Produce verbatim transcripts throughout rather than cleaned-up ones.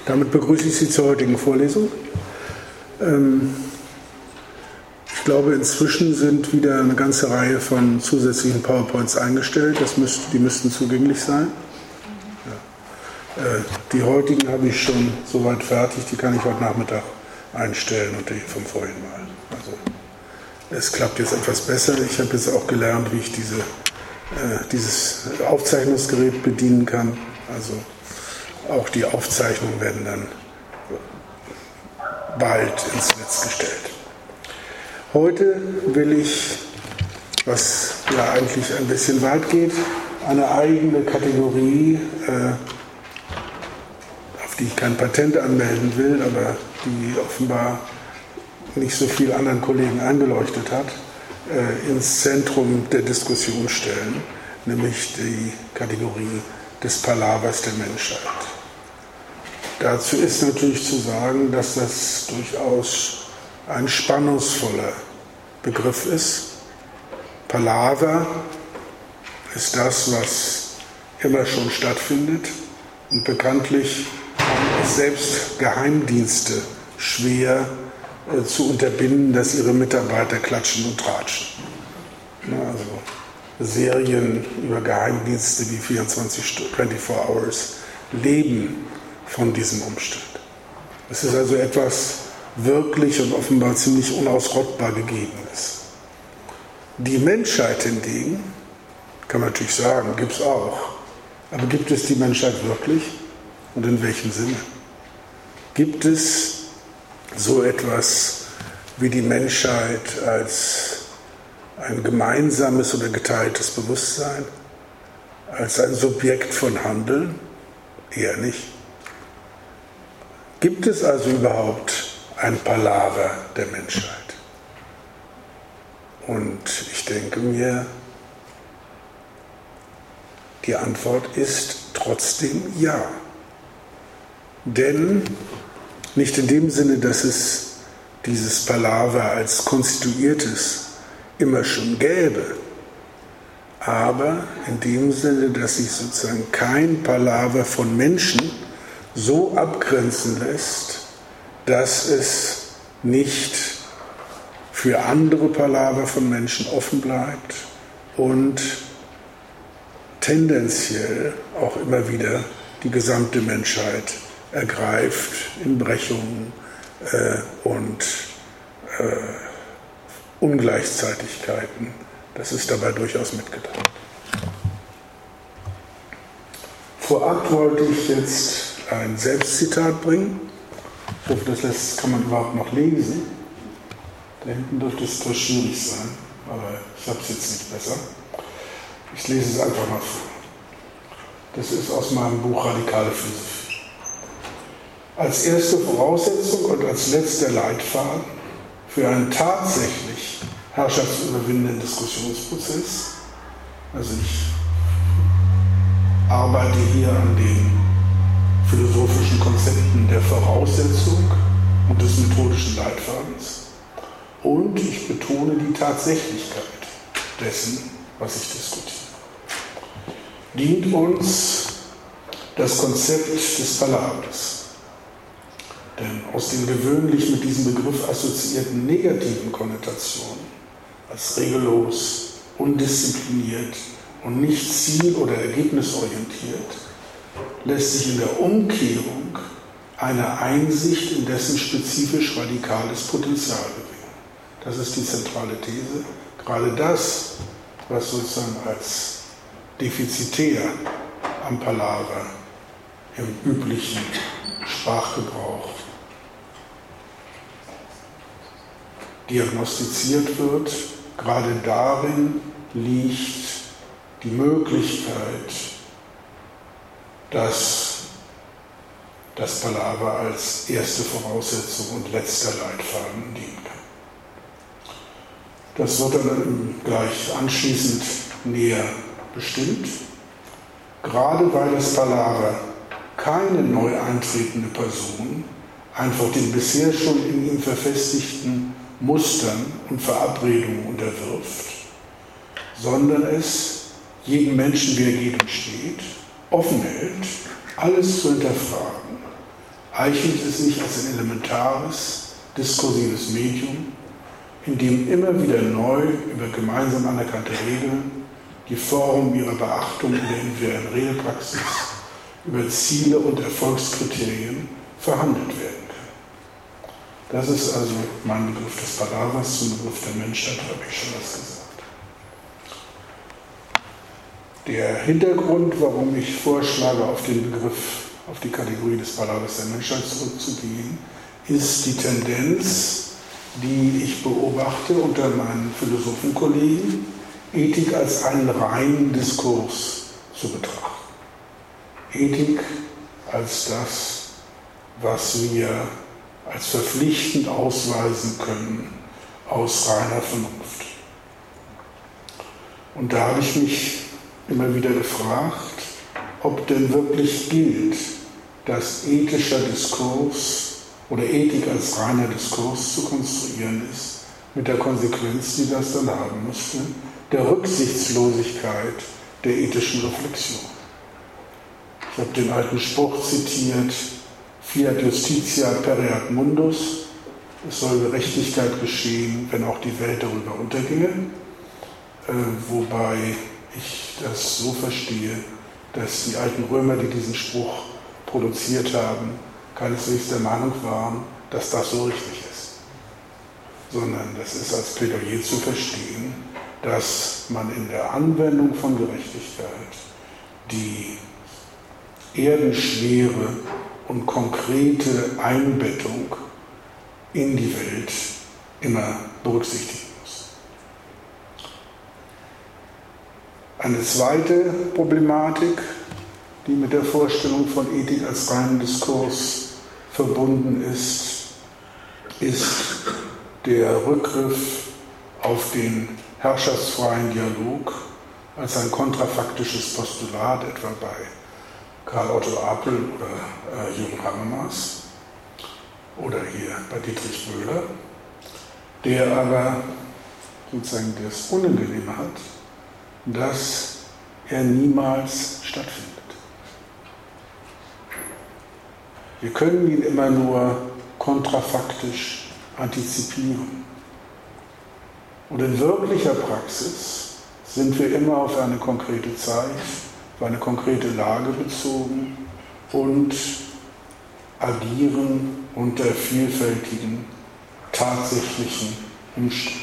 Damit begrüße ich Sie zur heutigen Vorlesung. Ähm, ich glaube, inzwischen sind wieder eine ganze Reihe von zusätzlichen PowerPoints eingestellt. Das müsst, die müssten zugänglich sein. Ja. Äh, die heutigen habe ich schon soweit fertig. Die kann ich heute Nachmittag einstellen und die vom vorhin mal. Also, es klappt jetzt etwas besser. Ich habe jetzt auch gelernt, wie ich diese, äh, dieses Aufzeichnungsgerät bedienen kann. Also auch die Aufzeichnungen werden dann bald ins Netz gestellt. Heute will ich, was ja eigentlich ein bisschen weit geht, eine eigene Kategorie, äh, auf die ich kein Patent anmelden will, aber die offenbar nicht so viel anderen Kollegen eingeleuchtet hat, äh, ins Zentrum der Diskussion stellen, nämlich die Kategorie des Palavers der Menschheit. Dazu ist natürlich zu sagen, dass das durchaus ein spannungsvoller Begriff ist. Palaver ist das, was immer schon stattfindet, und bekanntlich haben es selbst Geheimdienste schwer äh, zu unterbinden, dass ihre Mitarbeiter klatschen und tratschen. Na, also Serien über Geheimdienste wie vierundzwanzig Stunden, vierundzwanzig Hours leben von diesem Umstand. Es ist also etwas wirklich und offenbar ziemlich unausrottbar Gegebenes. Die Menschheit hingegen, kann man natürlich sagen, gibt es auch. Aber gibt es die Menschheit wirklich? Und in welchem Sinne? Gibt es so etwas wie die Menschheit als ein gemeinsames oder geteiltes Bewusstsein? Als ein Subjekt von Handeln? Eher nicht. Gibt es also überhaupt ein Palaver der Menschheit? Und ich denke mir, die Antwort ist trotzdem ja. Denn nicht in dem Sinne, dass es dieses Palaver als konstituiertes immer schon gäbe, aber in dem Sinne, dass sich sozusagen kein Palaver von Menschen so abgrenzen lässt, dass es nicht für andere Palaver von Menschen offen bleibt und tendenziell auch immer wieder die gesamte Menschheit ergreift in Brechungen äh, und äh, Ungleichzeitigkeiten. Das ist dabei durchaus mitgedacht. Vorab wollte ich jetzt ein Selbstzitat bringen. Ich hoffe, das lässt, kann man überhaupt noch lesen. Da hinten dürfte es etwas schwierig sein, aber ich habe es jetzt nicht besser. Ich lese es einfach mal vor. Das ist aus meinem Buch Radikale Philosophie. Als erste Voraussetzung und als letzter Leitfaden für einen tatsächlich herrschaftsüberwindenden Diskussionsprozess, also ich arbeite hier an den philosophischen Konzepten der Voraussetzung und des methodischen Leitfadens, und ich betone die Tatsächlichkeit dessen, was ich diskutiere. Dient uns das Konzept des Palavers. Denn aus den gewöhnlich mit diesem Begriff assoziierten negativen Konnotationen als regellos, undiszipliniert und nicht ziel- oder ergebnisorientiert lässt sich in der Umkehrung eine Einsicht in dessen spezifisch radikales Potenzial gewinnen. Das ist die zentrale These. Gerade das, was sozusagen als defizitär am Palaver im üblichen Sprachgebrauch diagnostiziert wird, gerade darin liegt die Möglichkeit, dass das Palaver als erste Voraussetzung und letzter Leitfaden dienen kann. Das wird dann gleich anschließend näher bestimmt. Gerade weil das Palaver keine neu eintretende Person einfach den bisher schon in ihm verfestigten Mustern und Verabredungen unterwirft, sondern es jeden Menschen, wie er geht und steht, offen hält, alles zu hinterfragen, eichnet es sich als ein elementares, diskursives Medium, in dem immer wieder neu über gemeinsam anerkannte Regeln, die Form ihrer Beachtung in der individuellen Redepraxis, über Ziele und Erfolgskriterien verhandelt werden kann. Das ist also mein Begriff des Palavas zum Begriff der Menschheit, habe ich schon was gesagt. Der Hintergrund, warum ich vorschlage, auf den Begriff, auf die Kategorie des Palavas der Menschheit zurückzugehen, ist die Tendenz, die ich beobachte unter meinen Philosophenkollegen, Ethik als einen reinen Diskurs zu betrachten. Ethik als das, was wir als verpflichtend ausweisen können aus reiner Vernunft. Und da habe ich mich immer wieder gefragt, ob denn wirklich gilt, dass ethischer Diskurs oder Ethik als reiner Diskurs zu konstruieren ist, mit der Konsequenz, die das dann haben müsste, der Rücksichtslosigkeit der ethischen Reflexion. Ich habe den alten Spruch zitiert, Fiat Justitia pereat mundus, es soll Gerechtigkeit geschehen, wenn auch die Welt darüber unterginge, äh, wobei ich das so verstehe, dass die alten Römer, die diesen Spruch produziert haben, keineswegs der Meinung waren, dass das so richtig ist, sondern das ist als Plädoyer zu verstehen, dass man in der Anwendung von Gerechtigkeit die erdenschwere und konkrete Einbettung in die Welt immer berücksichtigen muss. Eine zweite Problematik, die mit der Vorstellung von Ethik als reinen Diskurs verbunden ist, ist der Rückgriff auf den herrschaftsfreien Dialog als ein kontrafaktisches Postulat, etwa bei Karl Otto Apel oder äh, Jürgen Habermas oder hier bei Dietrich Böhler, der aber sozusagen das Unangenehme hat, dass er niemals stattfindet. Wir können ihn immer nur kontrafaktisch antizipieren. Und in wirklicher Praxis sind wir immer auf eine konkrete Zeit, auf eine konkrete Lage bezogen und agieren unter vielfältigen, tatsächlichen Umständen.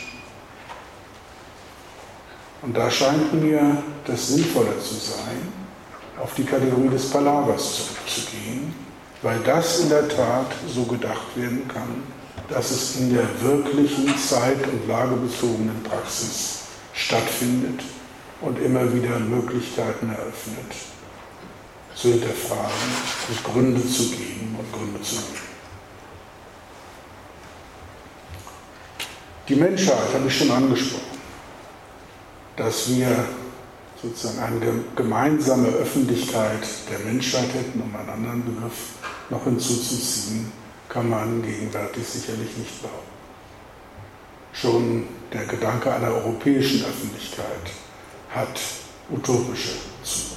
Und da scheint mir das sinnvoller zu sein, auf die Kategorie des Palavas zurückzugehen, weil das in der Tat so gedacht werden kann, dass es in der wirklichen zeit- und lagebezogenen Praxis stattfindet und immer wieder Möglichkeiten eröffnet, zu hinterfragen und Gründe zu geben und Gründe zu geben. Die Menschheit habe ich schon angesprochen, dass wir sozusagen eine gemeinsame Öffentlichkeit der Menschheit hätten, um einen anderen Begriff noch hinzuzuziehen, kann man gegenwärtig sicherlich nicht behaupten. Schon der Gedanke einer europäischen Öffentlichkeit hat utopische Züge.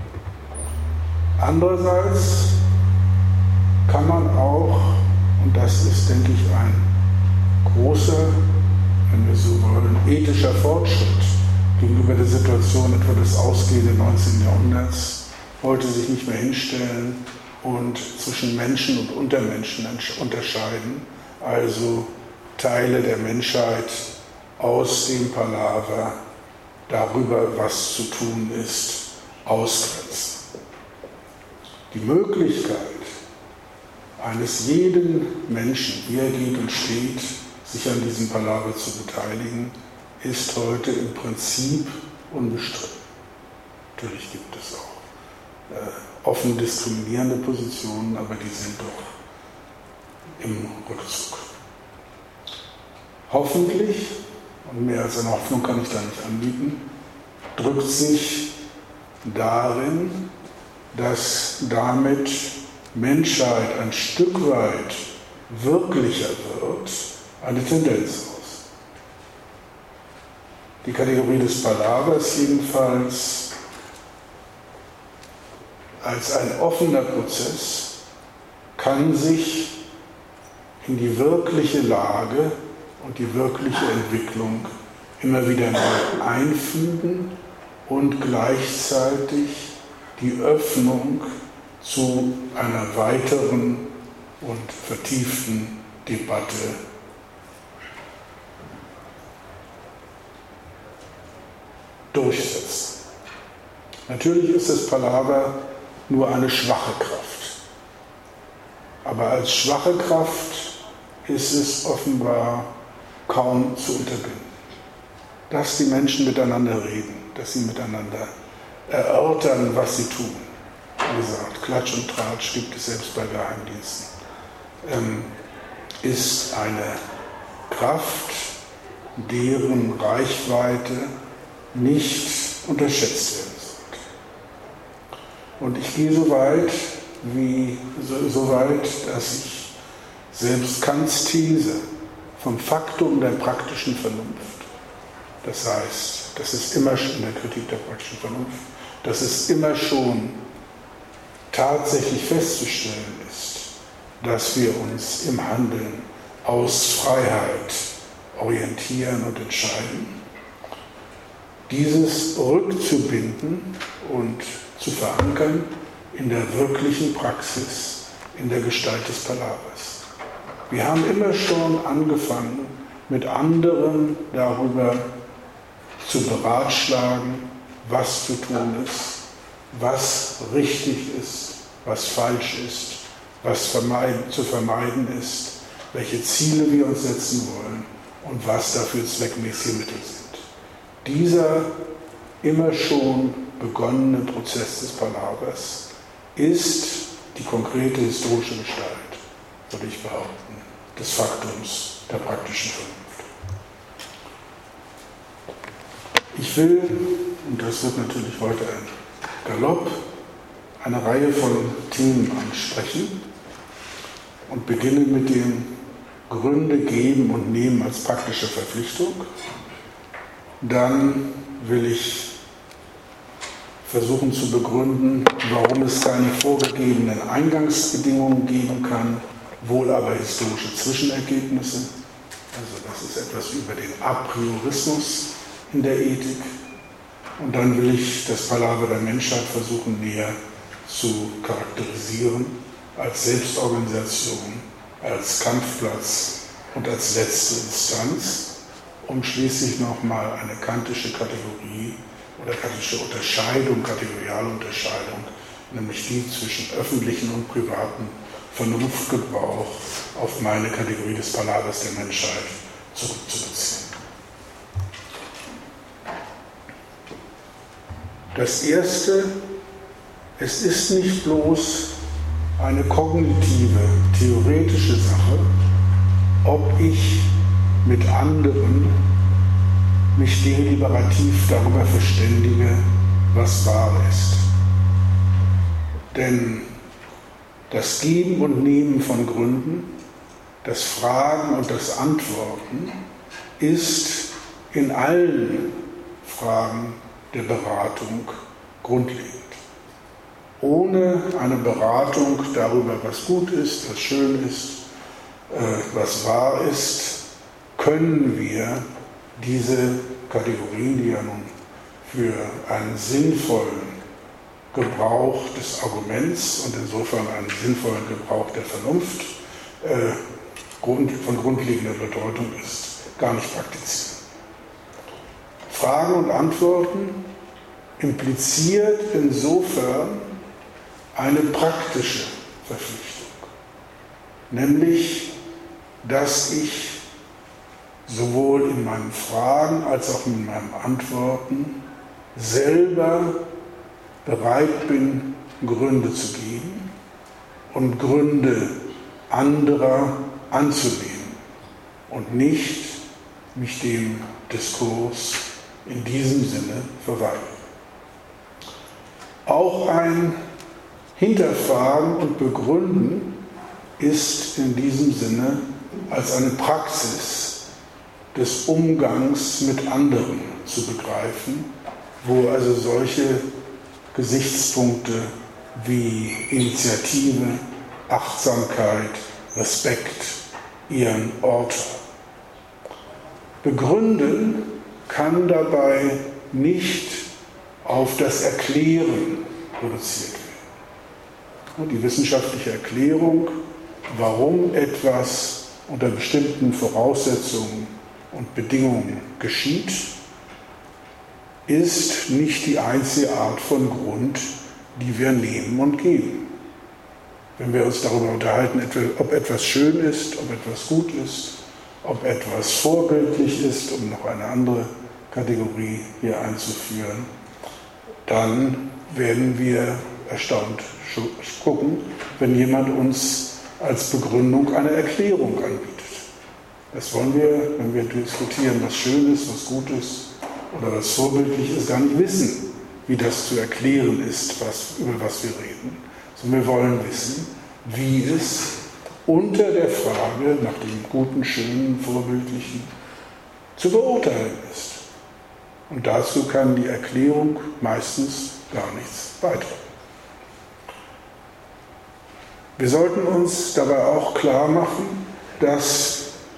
Andererseits kann man auch, und das ist, denke ich, ein großer, wenn wir so wollen, ethischer Fortschritt gegenüber der Situation etwa des ausgehenden neunzehnten Jahrhunderts, heute sich nicht mehr hinstellen und zwischen Menschen und Untermenschen unterscheiden, also Teile der Menschheit aus dem Palaver darüber, was zu tun ist, ausgrenzen. Die Möglichkeit eines jeden Menschen, wie er geht und steht, sich an diesem Palaver zu beteiligen, ist heute im Prinzip unbestritten. Natürlich gibt es auch äh, offen diskriminierende Positionen, aber die sind doch im Rückzug. Hoffentlich, und mehr als eine Hoffnung kann ich da nicht anbieten, drückt sich darin, dass damit Menschheit ein Stück weit wirklicher wird, eine Tendenz aus. Die Kategorie des Palavers jedenfalls als ein offener Prozess kann sich in die wirkliche Lage und die wirkliche Entwicklung immer wieder neu einfügen und gleichzeitig die Öffnung zu einer weiteren und vertieften Debatte durchsetzen. Natürlich ist das Palaver nur eine schwache Kraft. Aber als schwache Kraft ist es offenbar kaum zu unterbinden. Dass die Menschen miteinander reden, dass sie miteinander erörtern, was sie tun. Wie gesagt, Klatsch und Tratsch gibt es selbst bei Geheimdiensten. Ähm, ist eine Kraft, deren Reichweite nicht unterschätzt werden sollte. Und ich gehe so weit, wie, so, so weit, dass ich selbst Kants These vom Faktum der praktischen Vernunft, das heißt, das ist immer schon in der Kritik der praktischen Vernunft, dass es immer schon tatsächlich festzustellen ist, dass wir uns im Handeln aus Freiheit orientieren und entscheiden, dieses rückzubinden und zu verankern in der wirklichen Praxis, in der Gestalt des Palavers. Wir haben immer schon angefangen, mit anderen darüber zu beratschlagen, was zu tun ist, was richtig ist, was falsch ist, was vermeiden, zu vermeiden ist, welche Ziele wir uns setzen wollen und was dafür zweckmäßige Mittel sind. Dieser immer schon begonnene Prozess des Palavers ist die konkrete historische Gestalt, würde ich behaupten, des Faktums der praktischen Vernunft. Ich will, und das wird natürlich heute ein Galopp, eine Reihe von Themen ansprechen und beginne mit dem Gründe geben und nehmen als praktische Verpflichtung. Dann will ich versuchen zu begründen, warum es keine vorgegebenen Eingangsbedingungen geben kann, wohl aber historische Zwischenergebnisse. Also das ist etwas über den Apriorismus in der Ethik. Und dann will ich das Palaver der Menschheit versuchen näher zu charakterisieren als Selbstorganisation, als Kampfplatz und als letzte Instanz, um schließlich nochmal eine kantische Kategorie oder kantische Unterscheidung, kategoriale Unterscheidung, nämlich die zwischen öffentlichen und privaten Vernunftgebrauch auf meine Kategorie des Palavers der Menschheit zurückzubeziehen. Das Erste, es ist nicht bloß eine kognitive, theoretische Sache, ob ich mit anderen mich deliberativ darüber verständige, was wahr ist. Denn das Geben und Nehmen von Gründen, das Fragen und das Antworten ist in allen Fragen der Beratung grundlegend. Ohne eine Beratung darüber, was gut ist, was schön ist, was wahr ist, können wir diese Kategorien, die ja nun für einen sinnvollen Gebrauch des Arguments und insofern einen sinnvollen Gebrauch der Vernunft äh, von grundlegender Bedeutung ist, gar nicht praktizieren. Fragen und Antworten impliziert insofern eine praktische Verpflichtung, nämlich, dass ich sowohl in meinen Fragen als auch in meinen Antworten selber bereit bin, Gründe zu geben und Gründe anderer anzunehmen und nicht mich dem Diskurs in diesem Sinne verweigere. Auch ein Hinterfragen und Begründen ist in diesem Sinne als eine Praxis des Umgangs mit anderen zu begreifen, wo also solche Gesichtspunkte wie Initiative, Achtsamkeit, Respekt ihren Ort haben. Begründen kann dabei nicht auf das Erklären reduziert werden. Die wissenschaftliche Erklärung, warum etwas unter bestimmten Voraussetzungen und Bedingungen geschieht, ist nicht die einzige Art von Grund, die wir nehmen und geben. Wenn wir uns darüber unterhalten, ob etwas schön ist, ob etwas gut ist, ob etwas vorbildlich ist, um noch eine andere Kategorie hier einzuführen, dann werden wir erstaunt gucken, wenn jemand uns als Begründung eine Erklärung anbietet. Das wollen wir, wenn wir diskutieren, was schön ist, was gut ist oder was vorbildlich ist, gar nicht wissen, wie das zu erklären ist, was, über was wir reden. Sondern wir wollen wissen, wie es unter der Frage nach dem Guten, Schönen, Vorbildlichen zu beurteilen ist. Und dazu kann die Erklärung meistens gar nichts beitragen. Wir sollten uns dabei auch klar machen, dass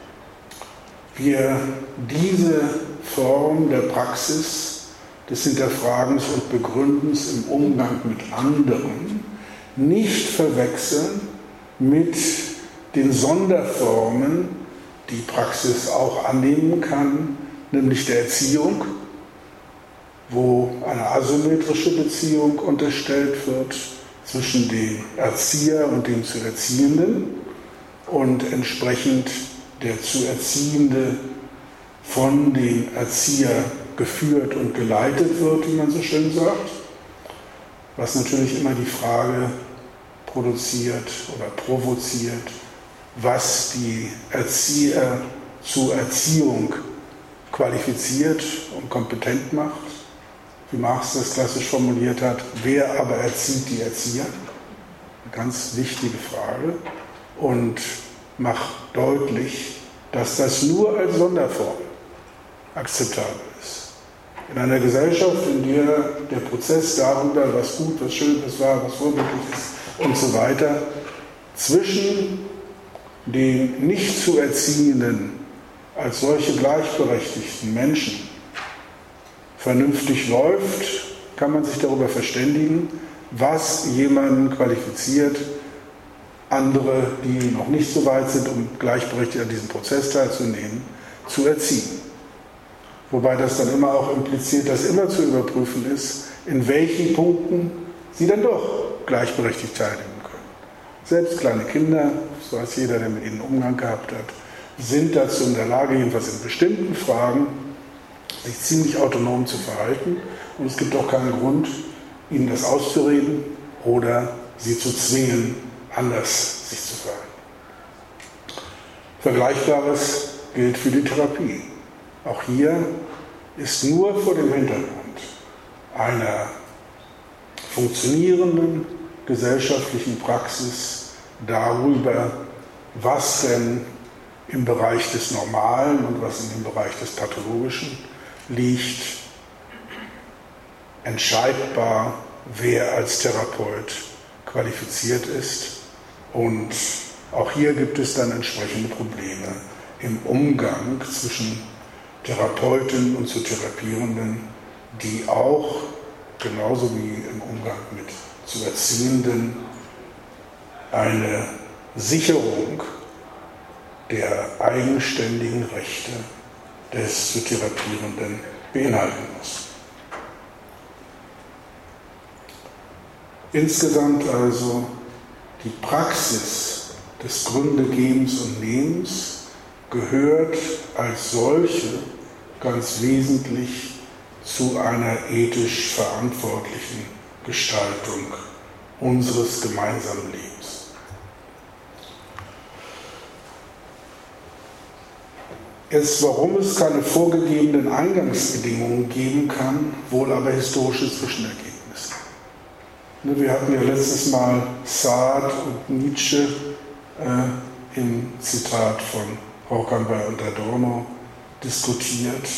wir diese Form der Praxis des Hinterfragens und Begründens im Umgang mit anderen nicht verwechseln mit den Sonderformen, die Praxis auch annehmen kann, nämlich der Erziehung, wo eine asymmetrische Beziehung unterstellt wird zwischen dem Erzieher und dem zu Erziehenden und entsprechend der zu Erziehende von dem Erzieher geführt und geleitet wird, wie man so schön sagt, was natürlich immer die Frage produziert oder provoziert, was die Erzieher zur Erziehung qualifiziert und kompetent macht. Wie Marx das klassisch formuliert hat, wer aber erzieht die Erzieher? Eine ganz wichtige Frage und macht deutlich, dass das nur als Sonderform akzeptabel ist. In einer Gesellschaft, in der der Prozess darüber, was gut, was schön, was wahr, was vorbildlich ist und so weiter, zwischen den nicht zu Erziehenden als solche gleichberechtigten Menschen vernünftig läuft, kann man sich darüber verständigen, was jemanden qualifiziert, andere, die noch nicht so weit sind, um gleichberechtigt an diesem Prozess teilzunehmen, zu erziehen. Wobei das dann immer auch impliziert, dass immer zu überprüfen ist, in welchen Punkten sie dann doch gleichberechtigt teilnehmen können. Selbst kleine Kinder, so weiß jeder, der mit ihnen Umgang gehabt hat, sind dazu in der Lage, jedenfalls in bestimmten Fragen, sich ziemlich autonom zu verhalten. Und es gibt auch keinen Grund, ihnen das auszureden oder sie zu zwingen, anders sich zu verhalten. Vergleichbares gilt für die Therapie. Auch hier ist nur vor dem Hintergrund einer funktionierenden gesellschaftlichen Praxis darüber, was denn im Bereich des Normalen und was in dem Bereich des Pathologischen liegt, entscheidbar, wer als Therapeut qualifiziert ist. Und auch hier gibt es dann entsprechende Probleme im Umgang zwischen Therapeuten und zu Therapierenden, die auch, genauso wie im Umgang mit zu Erziehenden, eine Sicherung der eigenständigen Rechte des zu Therapierenden beinhalten muss. Insgesamt also die Praxis des Gründegebens und Nehmens gehört als solche ganz wesentlich zu einer ethisch verantwortlichen Gestaltung unseres gemeinsamen Lebens. Jetzt, warum es keine vorgegebenen Eingangsbedingungen geben kann, wohl aber historische Zwischenergebnisse. Wir hatten ja letztes Mal Sartre und Nietzsche äh, im Zitat von Horkheimer und Adorno diskutiert,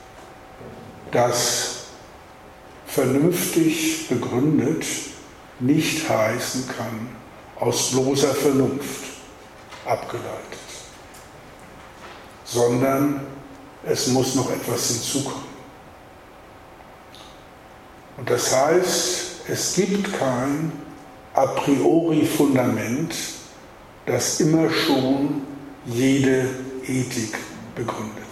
dass vernünftig begründet nicht heißen kann, aus bloßer Vernunft abgeleitet, sondern es muss noch etwas hinzukommen. Und das heißt, es gibt kein a priori Fundament, das immer schon jede Ethik begründet,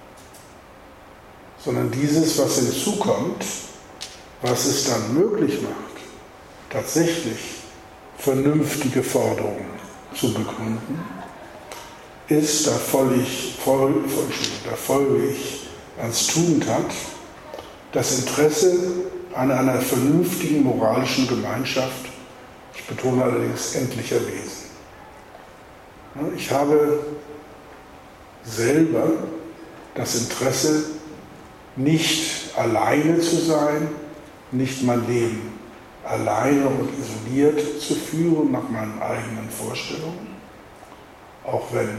sondern dieses, was hinzukommt, was es dann möglich macht, tatsächlich vernünftige Forderungen zu begründen, ist, da folge ich, folge, da folge ich ans Tugendhat, das Interesse an einer vernünftigen moralischen Gemeinschaft, ich betone allerdings endlicher Wesen. Ich habe selber das Interesse, nicht alleine zu sein, nicht mein Leben alleine und isoliert zu führen nach meinen eigenen Vorstellungen, auch wenn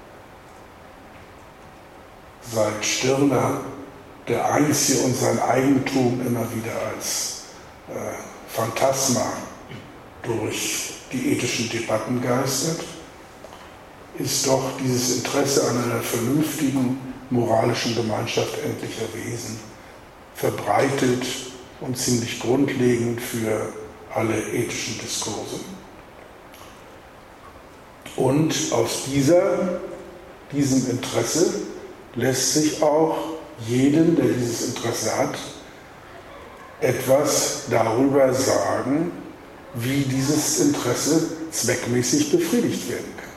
seit Stirner der Einzige und sein Eigentum immer wieder als äh, Phantasma durch die ethischen Debatten geistert, ist doch dieses Interesse an einer vernünftigen moralischen Gemeinschaft endlicher Wesen verbreitet und ziemlich grundlegend für alle ethischen Diskurse. Und aus dieser, diesem Interesse lässt sich auch jedem, der dieses Interesse hat, etwas darüber sagen, wie dieses Interesse zweckmäßig befriedigt werden kann.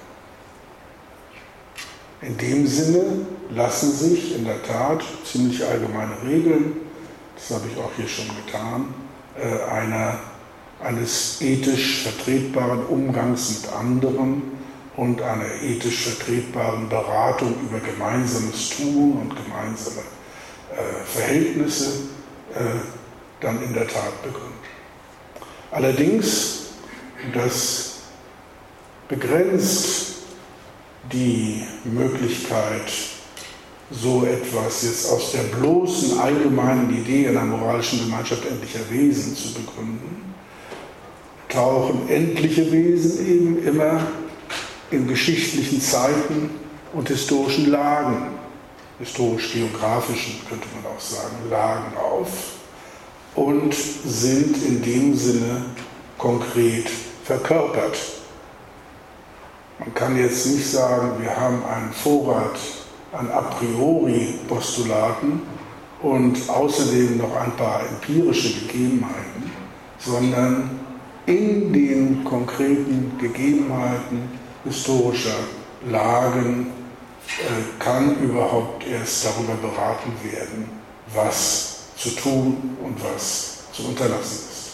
In dem Sinne lassen sich in der Tat ziemlich allgemeine Regeln, das habe ich auch hier schon getan, einer, eines ethisch vertretbaren Umgangs mit anderen und einer ethisch vertretbaren Beratung über gemeinsames Tun und gemeinsame äh, Verhältnisse äh, dann in der Tat begründet. Allerdings, das begrenzt die Möglichkeit, so etwas jetzt aus der bloßen allgemeinen Idee einer moralischen Gemeinschaft endlicher Wesen zu begründen, tauchen endliche Wesen eben immer in geschichtlichen Zeiten und historischen Lagen, historisch-geografischen, könnte man auch sagen, Lagen auf und sind in dem Sinne konkret verkörpert. Man kann jetzt nicht sagen, wir haben einen Vorrat an a priori Postulaten und außerdem noch ein paar empirische Gegebenheiten, sondern in den konkreten Gegebenheiten historischer Lagen äh, kann überhaupt erst darüber beraten werden, was zu tun und was zu unterlassen ist.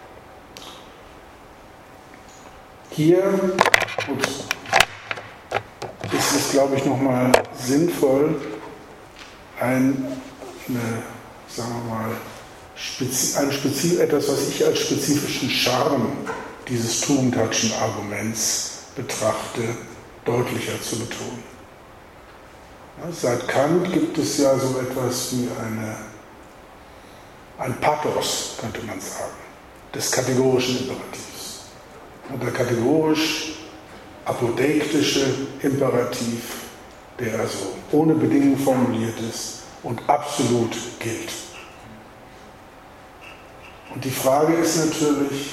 Hier ups, ist es, glaube ich, nochmal sinnvoll, ein, eine, sagen wir mal, spezi ein spezi etwas, was ich als spezifischen Charme dieses Tugendhatschen Arguments betrachte, deutlicher zu betonen. Ja, seit Kant gibt es ja so etwas wie eine, ein Pathos, könnte man sagen, des kategorischen Imperativs. Und der kategorisch apodeiktische Imperativ, der also ohne Bedingung formuliert ist und absolut gilt. Und die Frage ist natürlich,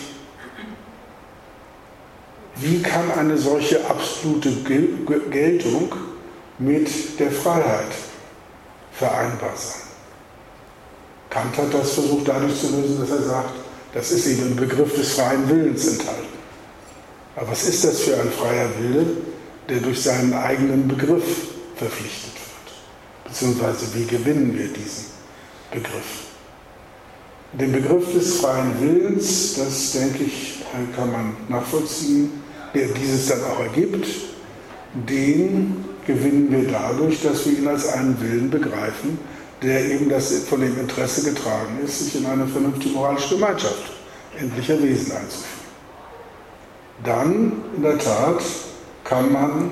wie kann eine solche absolute Geltung mit der Freiheit vereinbar sein? Kant hat das versucht dadurch zu lösen, dass er sagt, das ist eben im Begriff des freien Willens enthalten. Aber was ist das für ein freier Wille, der durch seinen eigenen Begriff verpflichtet wird? Beziehungsweise wie gewinnen wir diesen Begriff? Den Begriff des freien Willens, das denke ich, kann man nachvollziehen, der dieses dann auch ergibt, den gewinnen wir dadurch, dass wir ihn als einen Willen begreifen, der eben das von dem Interesse getragen ist, sich in eine vernünftige moralische Gemeinschaft endlicher Wesen einzuführen. Dann, in der Tat, kann man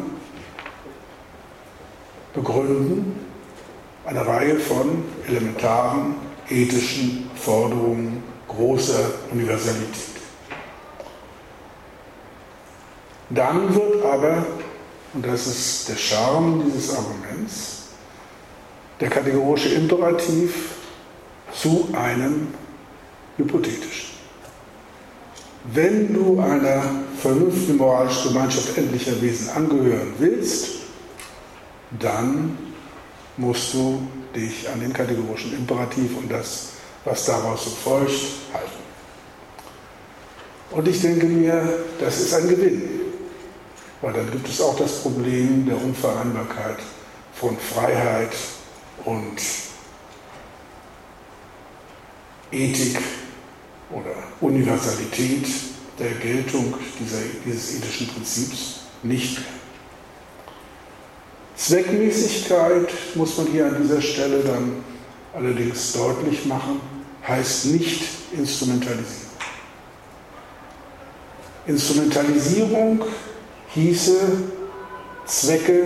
begründen eine Reihe von elementaren ethischen Forderungen großer Universalität. Dann wird aber, und das ist der Charme dieses Arguments, der kategorische Imperativ zu einem hypothetischen. Wenn du einer vernünftigen moralischen Gemeinschaft endlicher Wesen angehören willst, dann musst du dich an den kategorischen Imperativ und das, was daraus so folgt, halten. Und ich denke mir, das ist ein Gewinn, weil dann gibt es auch das Problem der Unvereinbarkeit von Freiheit und Ethik oder Universalität der Geltung dieser, dieses ethischen Prinzips nicht mehr. Zweckmäßigkeit, muss man hier an dieser Stelle dann allerdings deutlich machen, heißt nicht Instrumentalisierung. Instrumentalisierung hieße, Zwecke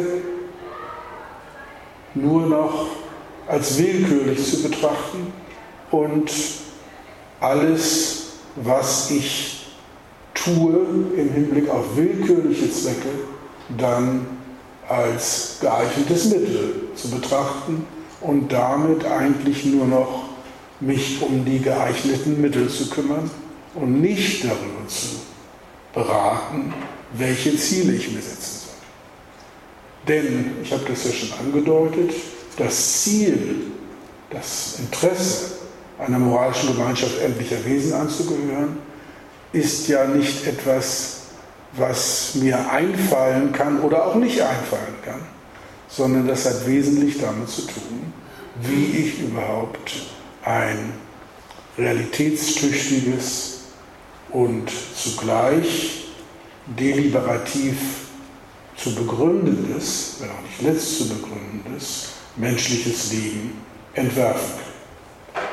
nur noch als willkürlich zu betrachten und alles, was ich tue im Hinblick auf willkürliche Zwecke, dann als geeignetes Mittel zu betrachten und damit eigentlich nur noch mich um die geeigneten Mittel zu kümmern und nicht darüber zu beraten, welche Ziele ich mir setzen soll. Denn, ich habe das ja schon angedeutet, das Ziel, das Interesse einer moralischen Gemeinschaft endlicher Wesen anzugehören, ist ja nicht etwas, was mir einfallen kann oder auch nicht einfallen kann, sondern das hat wesentlich damit zu tun, wie ich überhaupt ein realitätstüchtiges und zugleich deliberativ zu begründendes, wenn auch nicht letzt zu begründendes, menschliches Leben entwerfen kann.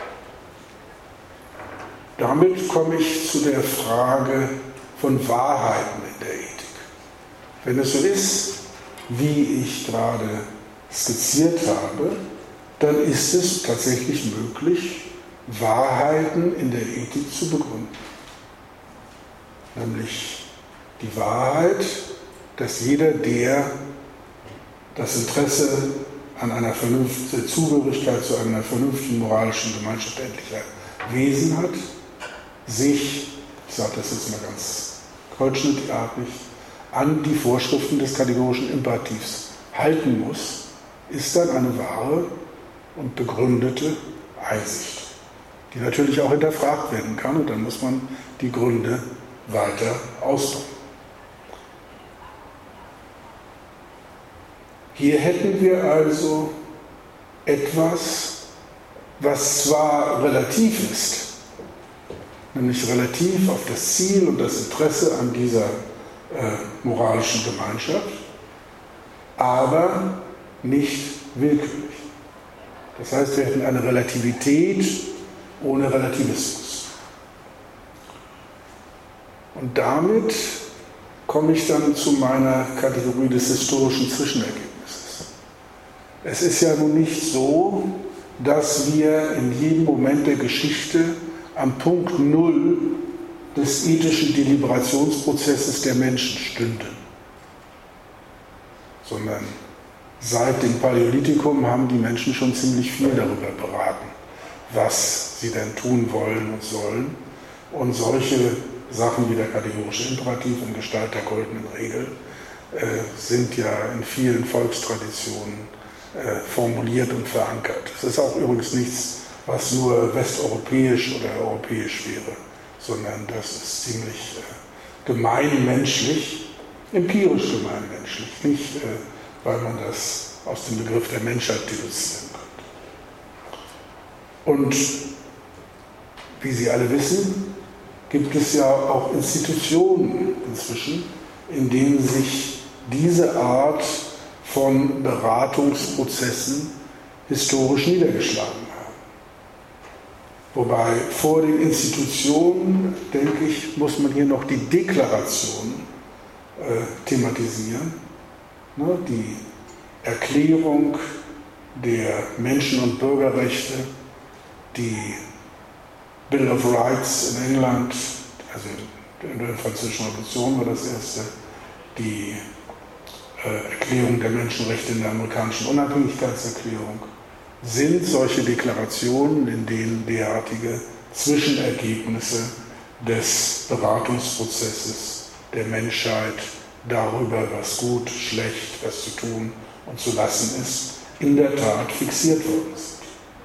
Damit komme ich zu der Frage von Wahrheiten in der Ethik. Wenn es so ist, wie ich gerade skizziert habe, dann ist es tatsächlich möglich, Wahrheiten in der Ethik zu begründen. Nämlich die Wahrheit, dass jeder, der das Interesse an einer vernünftigen Zugehörigkeit zu einer vernünftigen moralischen Gemeinschaft endlicher Wesen hat, sich, ich sage das jetzt mal ganz kreuzschnittartig, an die Vorschriften des kategorischen Imperativs halten muss, ist dann eine wahre und begründete Einsicht, die natürlich auch hinterfragt werden kann, und dann muss man die Gründe weiter ausbauen. Hier hätten wir also etwas, was zwar relativ ist, nämlich relativ auf das Ziel und das Interesse an dieser äh, moralischen Gemeinschaft, aber nicht willkürlich. Das heißt, wir hätten eine Relativität ohne Relativismus. Und damit komme ich dann zu meiner Kategorie des historischen Zwischenergebnisses. Es ist ja nun nicht so, dass wir in jedem Moment der Geschichte am Punkt Null des ethischen Deliberationsprozesses der Menschen stünden, sondern seit dem Paläolithikum haben die Menschen schon ziemlich viel darüber beraten, was sie denn tun wollen und sollen. Und solche Sachen wie der kategorische Imperativ in Gestalt der goldenen Regel äh, sind ja in vielen Volkstraditionen äh, formuliert und verankert. Es ist auch übrigens nichts, was nur westeuropäisch oder europäisch wäre, sondern das ist ziemlich äh, gemeinmenschlich, empirisch gemeinmenschlich, nicht äh, weil man das aus dem Begriff der Menschheit deduzieren könnte. Und wie Sie alle wissen, gibt es ja auch Institutionen inzwischen, in denen sich diese Art von Beratungsprozessen historisch niedergeschlagen haben. Wobei vor den Institutionen, denke ich, muss man hier noch die Deklaration äh, thematisieren, ne, die Erklärung der Menschen- und Bürgerrechte, die Bill of Rights in England, also in der Französischen Revolution war das erste, die äh, Erklärung der Menschenrechte in der amerikanischen Unabhängigkeitserklärung, sind solche Deklarationen, in denen derartige Zwischenergebnisse des Beratungsprozesses der Menschheit darüber, was gut, schlecht, was zu tun und zu lassen ist, in der Tat fixiert worden sind.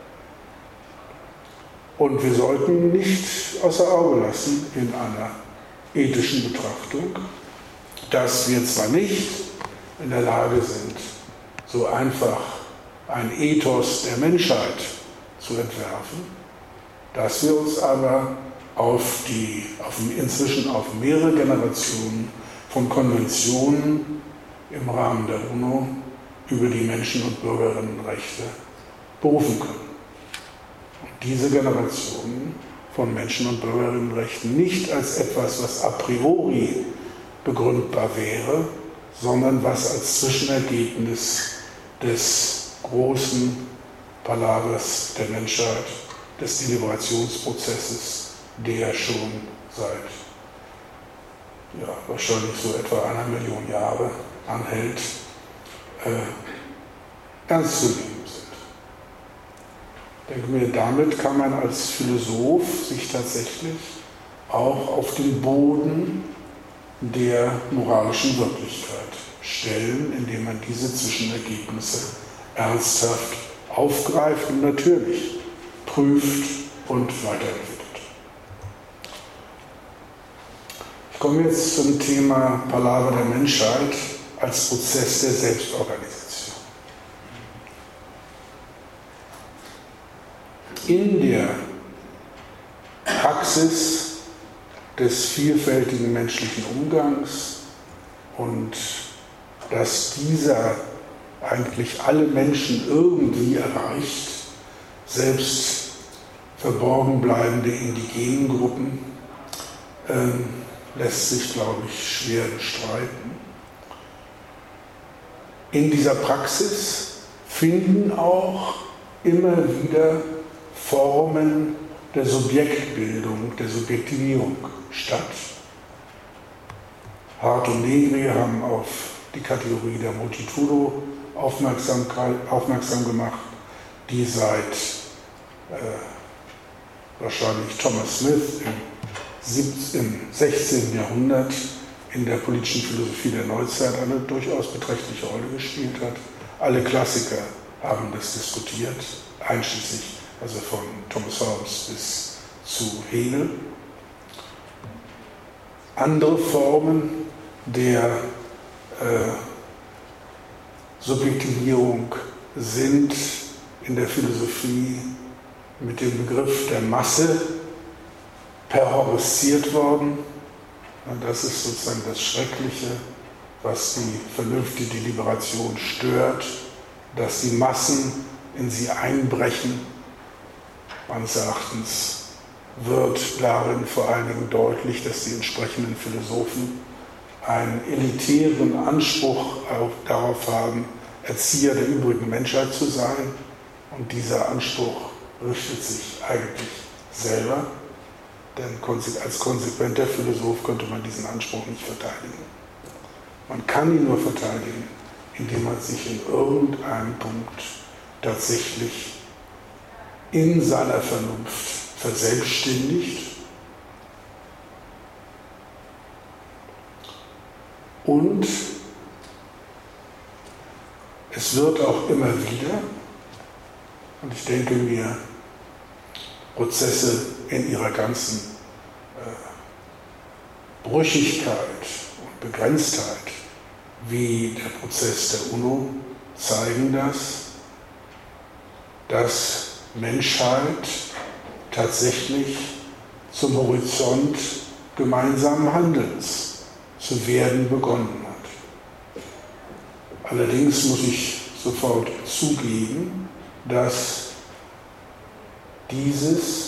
Und wir sollten nicht außer Auge lassen in einer ethischen Betrachtung, dass wir zwar nicht in der Lage sind, so einfach ein Ethos der Menschheit zu entwerfen, dass wir uns aber auf die, auf inzwischen auf mehrere Generationen von Konventionen im Rahmen der UNO über die Menschen- und Bürgerinnenrechte berufen können. Und diese Generationen von Menschen- und Bürgerinnenrechten nicht als etwas, was a priori begründbar wäre, sondern was als Zwischenergebnis des großen Palavers der Menschheit, des Deliberationsprozesses, der schon seit ja, wahrscheinlich so etwa einer Million Jahre anhält, äh, ernst zu nehmen sind. Ich denke mir, damit kann man als Philosoph sich tatsächlich auch auf den Boden der moralischen Wirklichkeit stellen, indem man diese Zwischenergebnisse ernsthaft aufgreift und natürlich prüft und weiterentwickelt. Ich komme jetzt zum Thema Palaver der Menschheit als Prozess der Selbstorganisation. In der Praxis des vielfältigen menschlichen Umgangs und dass dieser eigentlich alle Menschen irgendwie erreicht, selbst verborgen bleibende indigenen Gruppen, ähm, lässt sich, glaube ich, schwer bestreiten. In dieser Praxis finden auch immer wieder Formen der Subjektbildung, der Subjektivierung statt. Hart und Negri haben auf die Kategorie der Multitudo aufmerksam, aufmerksam gemacht, die seit äh, wahrscheinlich Thomas Smith im, im sechzehnten Jahrhundert in der politischen Philosophie der Neuzeit eine durchaus beträchtliche Rolle gespielt hat. Alle Klassiker haben das diskutiert, einschließlich also von Thomas Hobbes bis zu Hegel. Andere Formen der äh, Subjektivierung sind in der Philosophie mit dem Begriff der Masse perhorisiert worden. Und das ist sozusagen das Schreckliche, was die vernünftige Deliberation stört, dass die Massen in sie einbrechen. Meines Erachtens wird darin vor allen Dingen deutlich, dass die entsprechenden Philosophen einen elitären Anspruch darauf haben, Erzieher der übrigen Menschheit zu sein. Und dieser Anspruch richtet sich eigentlich selber, denn als konsequenter Philosoph könnte man diesen Anspruch nicht verteidigen. Man kann ihn nur verteidigen, indem man sich in irgendeinem Punkt tatsächlich in seiner Vernunft verselbstständigt und es wird auch immer wieder, und ich denke mir, Prozesse in ihrer ganzen äh, Brüchigkeit und Begrenztheit, wie der Prozess der UNO, zeigen das, dass Menschheit tatsächlich zum Horizont gemeinsamen Handelns zu werden begonnen hat. Allerdings muss ich sofort zugeben, dass dieses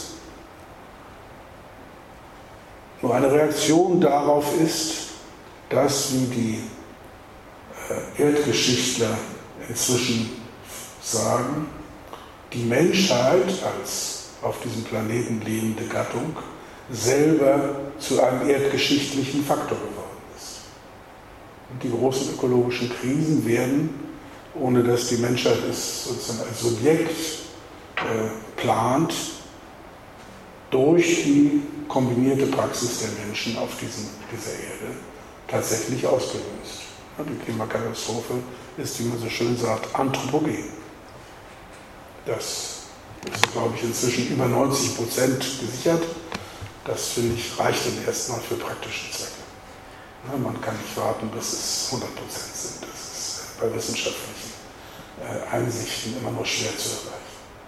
nur eine Reaktion darauf ist, dass, wie die äh, Erdgeschichtler inzwischen sagen, die Menschheit als auf diesem Planeten lebende Gattung selber zu einem erdgeschichtlichen Faktor geworden ist. Und die großen ökologischen Krisen werden, ohne dass die Menschheit es sozusagen als Subjekt äh, plant, durch die kombinierte Praxis der Menschen auf diesem, dieser Erde tatsächlich ausgelöst. Ja, die Klimakatastrophe ist, wie man so schön sagt, anthropogen. Das ist, glaube ich, inzwischen über neunzig Prozent gesichert. Das, finde ich, reicht dann erstmal für praktische Zwecke. Ja, man kann nicht warten, bis es hundert Prozent sind. Das ist bei wissenschaftlichen äh, Einsichten immer noch schwer zu erreichen.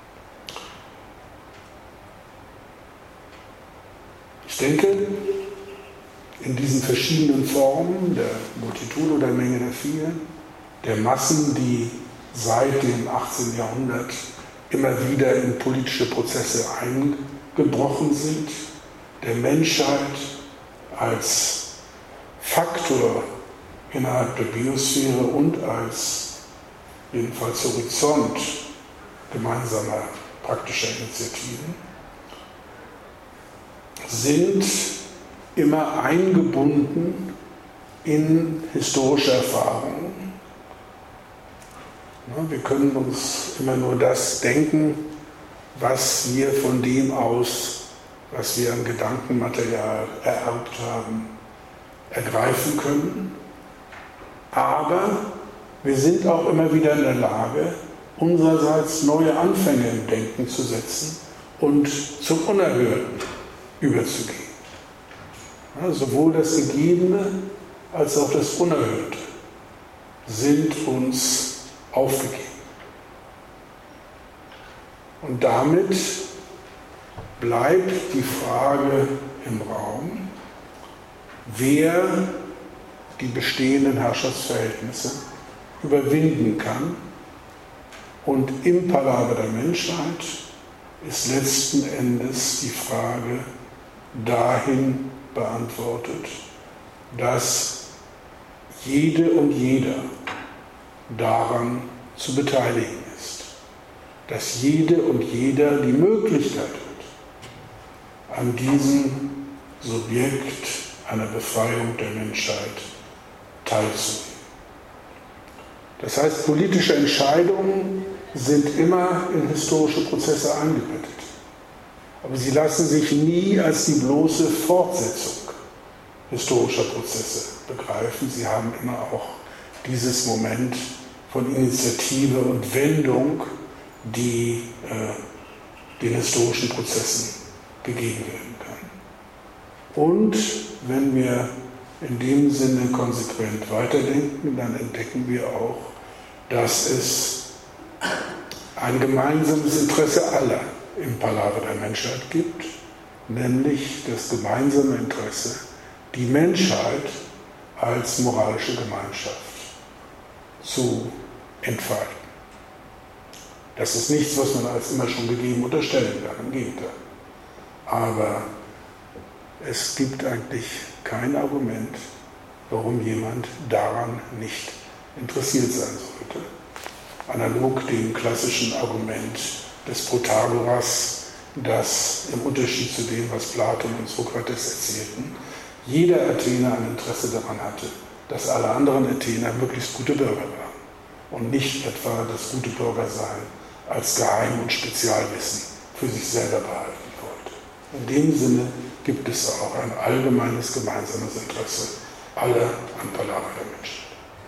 Ich denke, in diesen verschiedenen Formen der Multitude, der Menge der vielen, der Massen, die seit dem achtzehnten Jahrhundert immer wieder in politische Prozesse eingebrochen sind, der Menschheit als Faktor innerhalb der Biosphäre und als jedenfalls Horizont gemeinsamer praktischer Initiativen, sind immer eingebunden in historische Erfahrungen. Wir können uns immer nur das denken, was wir von dem aus, was wir an Gedankenmaterial ererbt haben, ergreifen können. Aber wir sind auch immer wieder in der Lage, unsererseits neue Anfänge im Denken zu setzen und zum Unerhörten überzugehen. Ja, sowohl das Gegebene als auch das Unerhörte sind uns aufgegeben. Und damit bleibt die Frage im Raum, wer die bestehenden Herrschaftsverhältnisse überwinden kann. Und im Palaver der Menschheit ist letzten Endes die Frage dahin beantwortet, dass jede und jeder daran zu beteiligen ist. Dass jede und jeder die Möglichkeit hat, an diesem Subjekt einer Befreiung der Menschheit teilzunehmen. Das heißt, politische Entscheidungen sind immer in historische Prozesse eingebettet. Aber sie lassen sich nie als die bloße Fortsetzung historischer Prozesse begreifen. Sie haben immer auch dieses Moment von Initiative und Wendung, die äh, den historischen Prozessen gegeben werden kann. Und wenn wir in dem Sinne konsequent weiterdenken, dann entdecken wir auch, dass es ein gemeinsames Interesse aller im Palaver der Menschheit gibt, nämlich das gemeinsame Interesse, die Menschheit als moralische Gemeinschaft zu entfalten. Das ist nichts, was man als immer schon gegeben unterstellen kann, im Gegenteil. Aber es gibt eigentlich kein Argument, warum jemand daran nicht interessiert sein sollte. Analog dem klassischen Argument des Protagoras, das im Unterschied zu dem, was Platon und Sokrates erzählten, jeder Athener ein Interesse daran hatte, dass alle anderen Athener möglichst gute Bürger waren und nicht etwa das gute Bürgersein als Geheim- und Spezialwissen für sich selber behalten wollte. In dem Sinne gibt es auch ein allgemeines gemeinsames Interesse aller am Palaver der Menschen.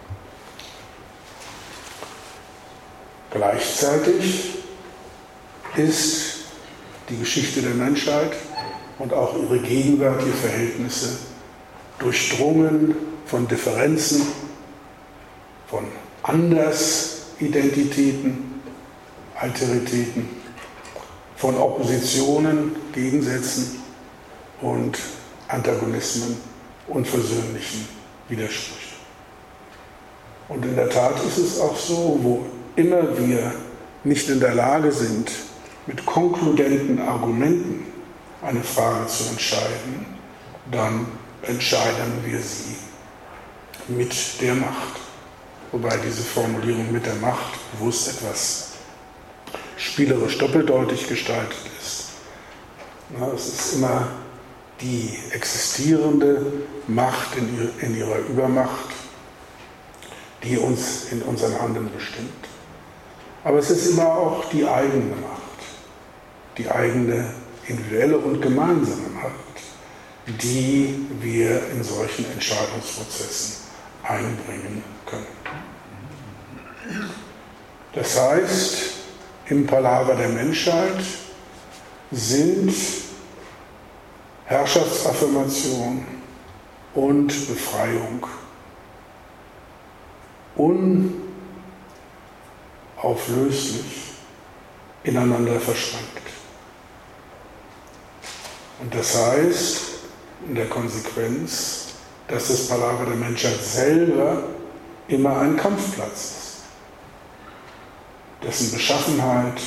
Gleichzeitig ist die Geschichte der Menschheit und auch ihre gegenwärtigen Verhältnisse durchdrungen von Differenzen, von Andersidentitäten, Alteritäten, von Oppositionen, Gegensätzen und Antagonismen und versöhnlichen Widersprüchen. Und in der Tat ist es auch so, wo immer wir nicht in der Lage sind, mit konkludenten Argumenten eine Frage zu entscheiden, dann entscheiden wir sie mit der Macht. Wobei diese Formulierung mit der Macht bewusst etwas spielerisch doppeldeutig gestaltet ist. Na, es ist immer die existierende Macht in ihrer Übermacht die uns in unserem Handeln bestimmt. Aber es ist immer auch die eigene Macht, die eigene individuelle und gemeinsame Macht, die wir in solchen Entscheidungsprozessen einbringen können. Das heißt, im Palaver der Menschheit sind Herrschaftsaffirmation und Befreiung unauflöslich ineinander verschränkt. Und das heißt in der Konsequenz, dass das Palaver der Menschheit selber immer ein Kampfplatz ist, dessen Beschaffenheit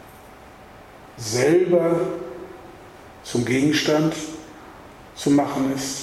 selber zum Gegenstand zu machen ist,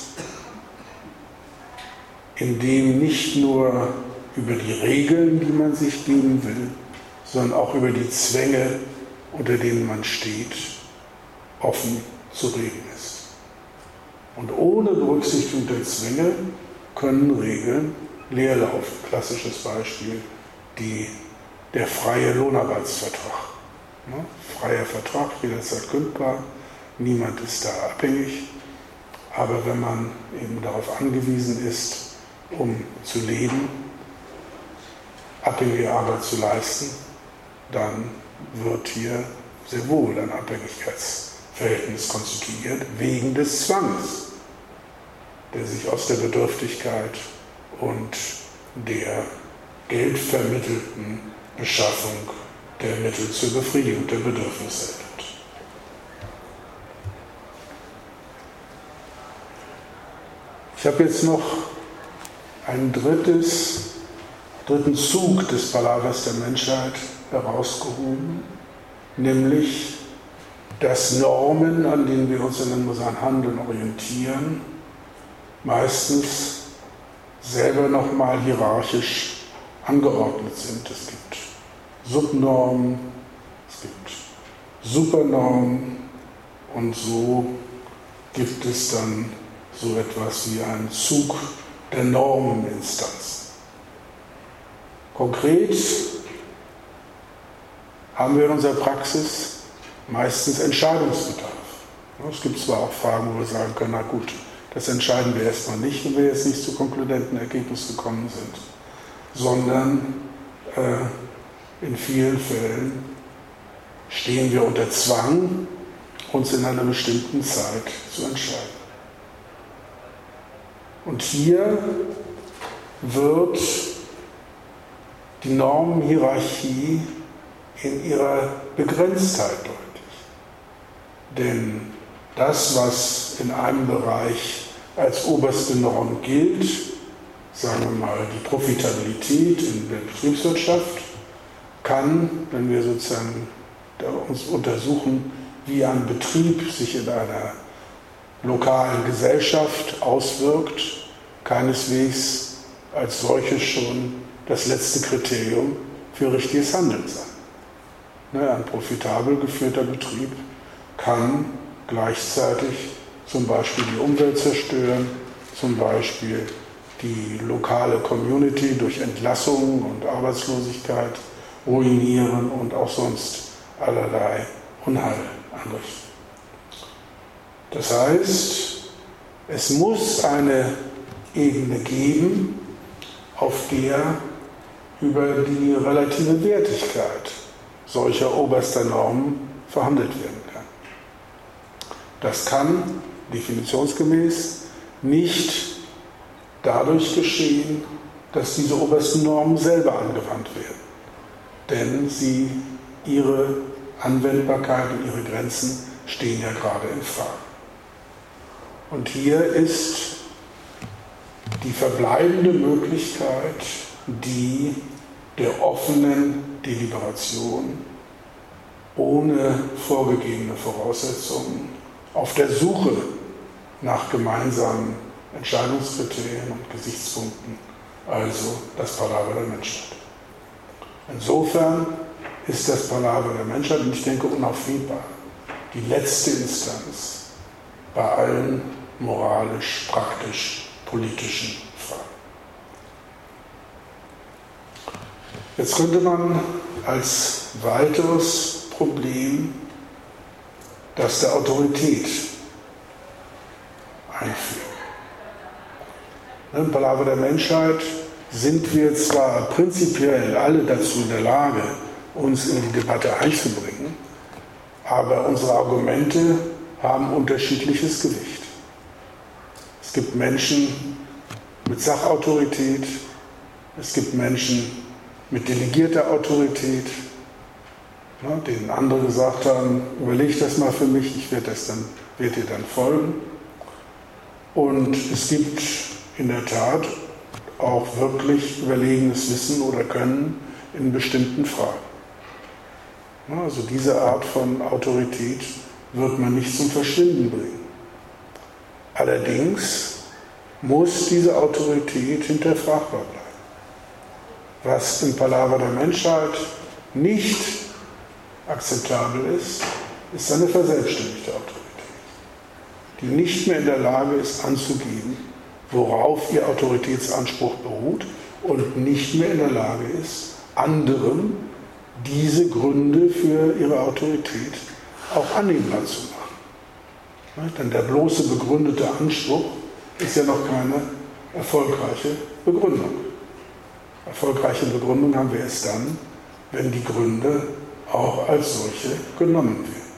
in dem nicht nur über die Regeln, die man sich geben will, sondern auch über die Zwänge, unter denen man steht, offen zu reden ist. Und ohne Berücksichtigung der Zwänge können Regeln leer laufen. Klassisches Beispiel, die, der freie Lohnarbeitsvertrag. Ne? Freier Vertrag, jederzeit kündbar, niemand ist da abhängig. Aber wenn man eben darauf angewiesen ist, um zu leben, abhängige Arbeit zu leisten, dann wird hier sehr wohl ein Abhängigkeitsverhältnis konstituiert, wegen des Zwangs, der sich aus der Bedürftigkeit und der geldvermittelten Beschaffung der Mittel zur Befriedigung der Bedürfnisse ergibt. Ich habe jetzt noch einen drittes, dritten Zug des Palavers der Menschheit herausgehoben, nämlich, dass Normen, an denen wir uns in unserem Handeln orientieren, meistens selber nochmal hierarchisch angeordnet sind. Es gibt Subnormen, es gibt Supernormen und so gibt es dann so etwas wie einen Zug der Normeninstanzen. Konkret haben wir in unserer Praxis meistens Entscheidungsbedarf. Es gibt zwar auch Fragen, wo wir sagen können, na gut, das entscheiden wir erstmal nicht, wenn wir jetzt nicht zu konkludenten Ergebnissen gekommen sind, sondern äh, in vielen Fällen stehen wir unter Zwang, uns in einer bestimmten Zeit zu entscheiden. Und hier wird die Normenhierarchie in ihrer Begrenztheit deutlich. Denn das, was in einem Bereich als oberste Norm gilt, sagen wir mal die Profitabilität in der Betriebswirtschaft, kann, wenn wir sozusagen uns untersuchen, wie ein Betrieb sich in einer lokalen Gesellschaft auswirkt, keineswegs als solches schon das letzte Kriterium für richtiges Handeln sein. Ne, ein profitabel geführter Betrieb kann gleichzeitig zum Beispiel die Umwelt zerstören, zum Beispiel die lokale Community durch Entlassungen und Arbeitslosigkeit ruinieren und auch sonst allerlei Unheil anrichten. Das heißt, es muss eine Ebene geben, auf der über die relative Wertigkeit solcher oberster Normen verhandelt werden kann. Das kann definitionsgemäß nicht dadurch geschehen, dass diese obersten Normen selber angewandt werden, denn sie, ihre Anwendbarkeit und ihre Grenzen stehen ja gerade in Frage. Und hier ist die verbleibende Möglichkeit die der offenen Deliberation ohne vorgegebene Voraussetzungen auf der Suche nach gemeinsamen Entscheidungskriterien und Gesichtspunkten, also das Palaver der Menschheit. Insofern ist das Palaver der Menschheit, und ich denke unaufhebbar, die letzte Instanz bei allen moralisch, praktisch, politischen Fragen. Jetzt könnte man als weiteres Problem das der Autorität einführen. Im Palaver der Menschheit sind wir zwar prinzipiell alle dazu in der Lage, uns in die Debatte einzubringen, aber unsere Argumente haben unterschiedliches Gewicht. Es gibt Menschen mit Sachautorität, es gibt Menschen mit delegierter Autorität, ne, denen andere gesagt haben, überleg das mal für mich, ich werde das dann, werde dir dann folgen. Und es gibt in der Tat auch wirklich überlegenes Wissen oder Können in bestimmten Fragen. Ne, also diese Art von Autorität wird man nicht zum Verschwinden bringen. Allerdings muss diese Autorität hinterfragbar bleiben. Was im Palaver der Menschheit nicht akzeptabel ist, ist eine verselbstständigte Autorität, die nicht mehr in der Lage ist anzugeben, worauf ihr Autoritätsanspruch beruht und nicht mehr in der Lage ist, anderen diese Gründe für ihre Autorität auch annehmbar zu machen. Denn der bloße begründete Anspruch ist ja noch keine erfolgreiche Begründung. Erfolgreiche Begründung haben wir erst dann, wenn die Gründe auch als solche genommen werden.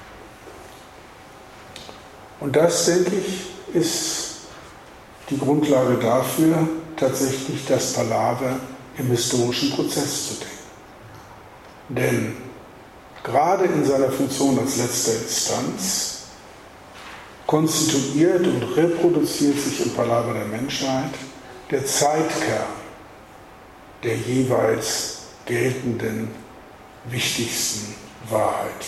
Und das, denke ich, ist die Grundlage dafür, tatsächlich das Palaver im historischen Prozess zu denken. Denn gerade in seiner Funktion als letzter Instanz konstituiert und reproduziert sich im Palaver der Menschheit der Zeitkern der jeweils geltenden, wichtigsten Wahrheit.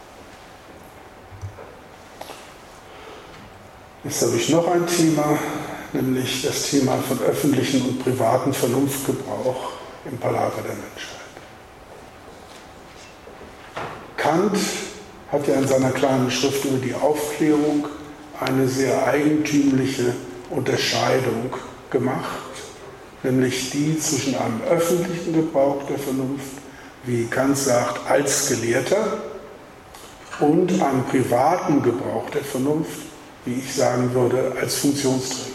Jetzt habe ich noch ein Thema, nämlich das Thema von öffentlichen und privaten Vernunftgebrauch im Palaver der Menschheit. Kant hat ja in seiner kleinen Schrift über die Aufklärung eine sehr eigentümliche Unterscheidung gemacht, nämlich die zwischen einem öffentlichen Gebrauch der Vernunft, wie Kant sagt, als Gelehrter, und einem privaten Gebrauch der Vernunft, wie ich sagen würde, als Funktionsträger.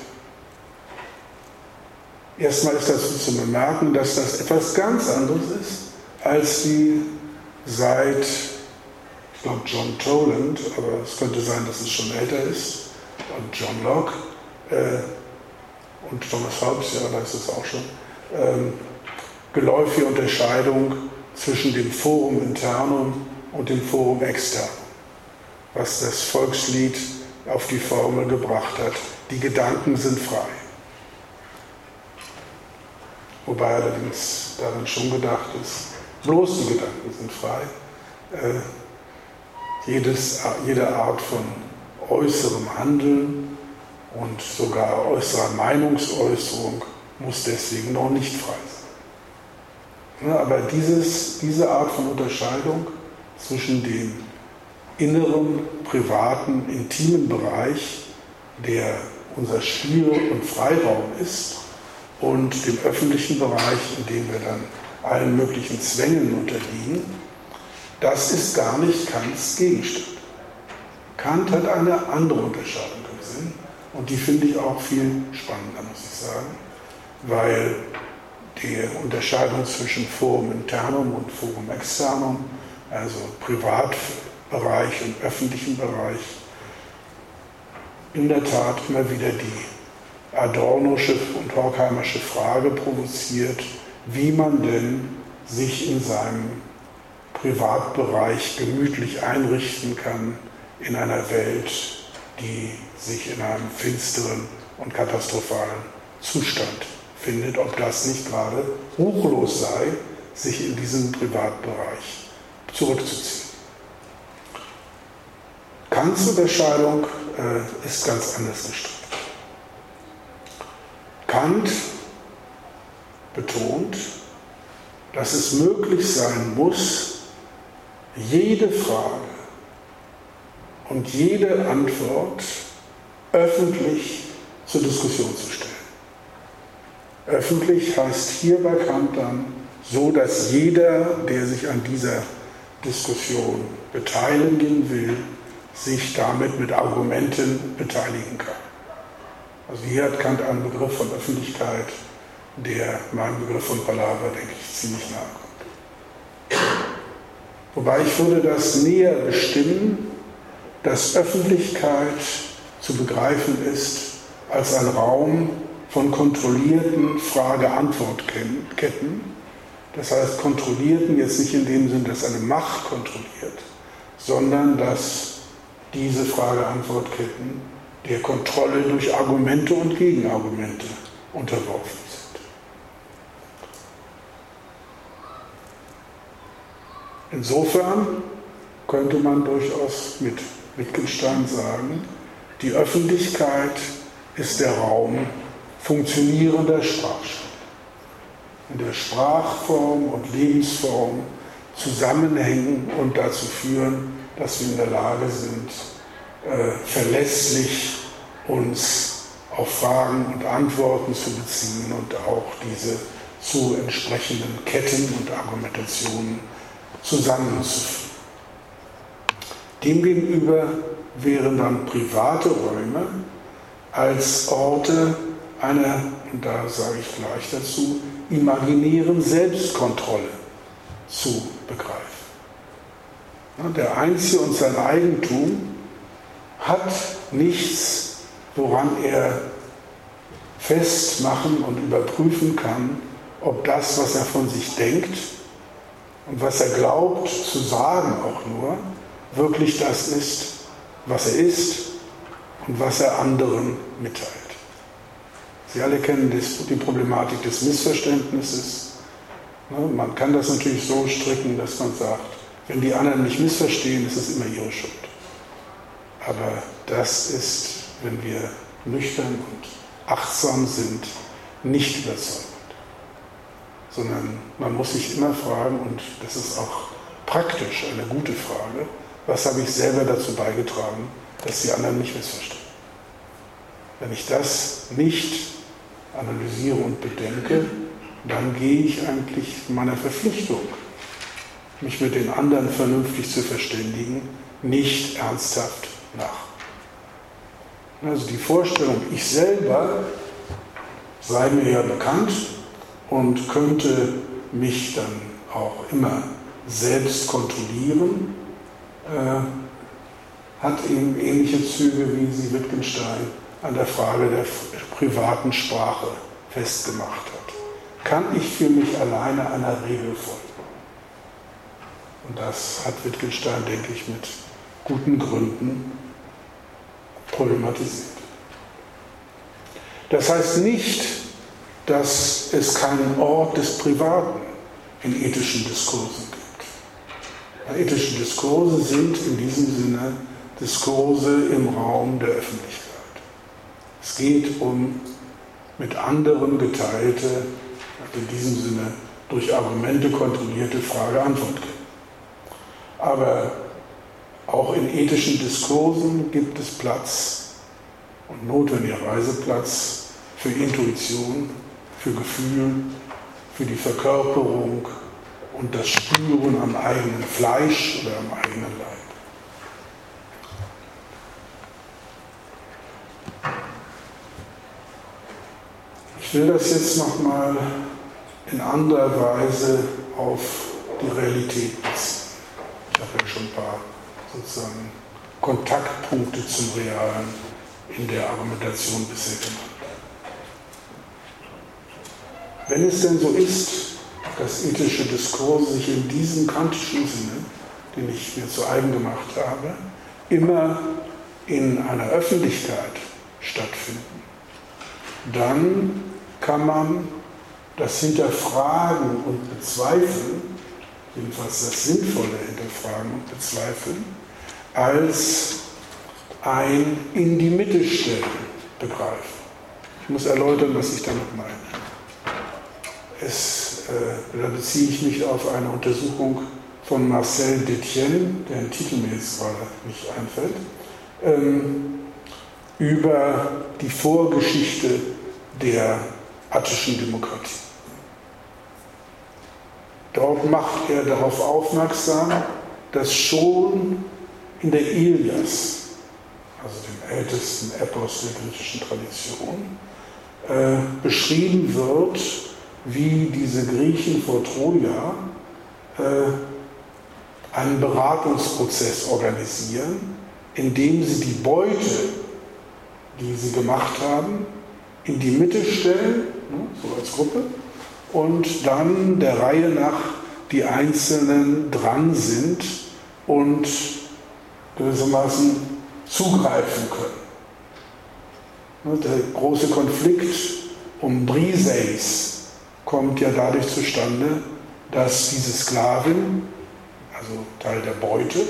Erstmal ist dazu zu bemerken, dass das etwas ganz anderes ist, als die seit, ich glaube, John Toland, aber es könnte sein, dass es schon älter ist, und John Locke, äh, und Thomas Hobbes, ja, da ist es auch schon, ähm, geläufige Unterscheidung zwischen dem Forum internum und dem Forum externum, was das Volkslied auf die Formel gebracht hat, die Gedanken sind frei. Wobei allerdings darin schon gedacht ist, bloß die Gedanken sind frei. Äh, jedes, jede Art von äußerem Handeln und sogar äußerer Meinungsäußerung muss deswegen noch nicht frei sein. Ja, aber dieses, diese Art von Unterscheidung zwischen dem inneren, privaten, intimen Bereich, der unser Spiel- und Freiraum ist, und dem öffentlichen Bereich, in dem wir dann allen möglichen Zwängen unterliegen, das ist gar nicht Kants Gegenstand. Kant hat eine andere Unterscheidung im Sinn, und die finde ich auch viel spannender, muss ich sagen, weil die Unterscheidung zwischen Forum internum und Forum externum, also Privatbereich und öffentlichen Bereich, in der Tat immer wieder die Adornosche und Horkheimersche Frage provoziert, wie man denn sich in seinem Privatbereich gemütlich einrichten kann in einer Welt, die sich in einem finsteren und katastrophalen Zustand findet, ob das nicht gerade ruchlos sei, sich in diesen Privatbereich zurückzuziehen. Kants Unterscheidung äh, ist ganz anders gestrickt. Kant betont, dass es möglich sein muss, jede Frage und jede Antwort öffentlich zur Diskussion zu stellen. Öffentlich heißt hier bei Kant dann, so dass jeder, der sich an dieser Diskussion beteiligen will, sich damit mit Argumenten beteiligen kann. Also hier hat Kant einen Begriff von Öffentlichkeit, der meinem Begriff von Palaver, denke ich, ziemlich nahe kommt. Wobei ich würde das näher bestimmen, dass Öffentlichkeit zu begreifen ist als ein Raum von kontrollierten Frage-Antwort-Ketten. Das heißt, kontrollierten jetzt nicht in dem Sinn, dass eine Macht kontrolliert, sondern dass diese Frage-Antwort-Ketten der Kontrolle durch Argumente und Gegenargumente unterworfen sind. Insofern könnte man durchaus mit Wittgenstein sagen, die Öffentlichkeit ist der Raum funktionierender Sprachstelle, in der Sprachform und Lebensform zusammenhängen und dazu führen, dass wir in der Lage sind, äh, verlässlich uns auf Fragen und Antworten zu beziehen und auch diese zu entsprechenden Ketten und Argumentationen zusammenzuführen. Demgegenüber wären dann private Räume als Orte einer, und da sage ich gleich dazu, imaginären Selbstkontrolle zu begreifen. Der Einzige und sein Eigentum hat nichts, woran er festmachen und überprüfen kann, ob das, was er von sich denkt und was er glaubt zu sagen auch nur, wirklich das ist, was er ist und was er anderen mitteilt. Sie alle kennen die Problematik des Missverständnisses. Man kann das natürlich so stricken, dass man sagt, wenn die anderen mich missverstehen, ist es immer ihre Schuld. Aber das ist, wenn wir nüchtern und achtsam sind, nicht überzeugend. Sondern man muss sich immer fragen, und das ist auch praktisch eine gute Frage, was habe ich selber dazu beigetragen, dass die anderen mich missverstehen. Wenn ich das nicht analysiere und bedenke, dann gehe ich eigentlich meiner Verpflichtung, mich mit den anderen vernünftig zu verständigen, nicht ernsthaft nach. Also die Vorstellung, ich selber sei mir ja bekannt und könnte mich dann auch immer selbst kontrollieren, äh, hat eben ähnliche Züge, wie sie Wittgenstein an der Frage der privaten Sprache festgemacht hat. Kann ich für mich alleine einer Regel folgen? Und das hat Wittgenstein, denke ich, mit guten Gründen problematisiert. Das heißt nicht, dass es keinen Ort des Privaten in ethischen Diskursen gibt. Ethische Diskurse sind in diesem Sinne Diskurse im Raum der Öffentlichkeit. Es geht um mit anderen geteilte, in diesem Sinne durch Argumente kontrollierte Frage-Antwort-Ketten. Aber auch in ethischen Diskursen gibt es Platz und notwendigerweise Platz für Intuition, für Gefühl, für die Verkörperung und das Spüren am eigenen Fleisch oder am eigenen Leib. Ich will das jetzt nochmal in anderer Weise auf die Realität beziehen. Ich habe ja schon ein paar sozusagen Kontaktpunkte zum Realen in der Argumentation bisher genannt. Wenn es denn so ist, dass ethische Diskurse sich in diesem kantischen Sinne, den ich mir zu eigen gemacht habe, immer in einer Öffentlichkeit stattfinden, dann kann man das Hinterfragen und Bezweifeln, jedenfalls das sinnvolle Hinterfragen und Bezweifeln, als ein in die Mitte stellen begreifen. Ich muss erläutern, was ich damit meine. Es, äh, da beziehe ich mich auf eine Untersuchung von Marcel Détienne, deren Titel mir jetzt gerade nicht einfällt, ähm, über die Vorgeschichte der attischen Demokratie. Dort macht er darauf aufmerksam, dass schon in der Ilias, also dem ältesten Epos der griechischen Tradition, äh, beschrieben wird, wie diese Griechen vor Troja äh, einen Beratungsprozess organisieren, indem sie die Beute, die sie gemacht haben, in die Mitte stellen, so als Gruppe, und dann der Reihe nach die Einzelnen dran sind und gewissermaßen zugreifen können. Der große Konflikt um Briseis kommt ja dadurch zustande, dass diese Sklavin, also Teil der Beute,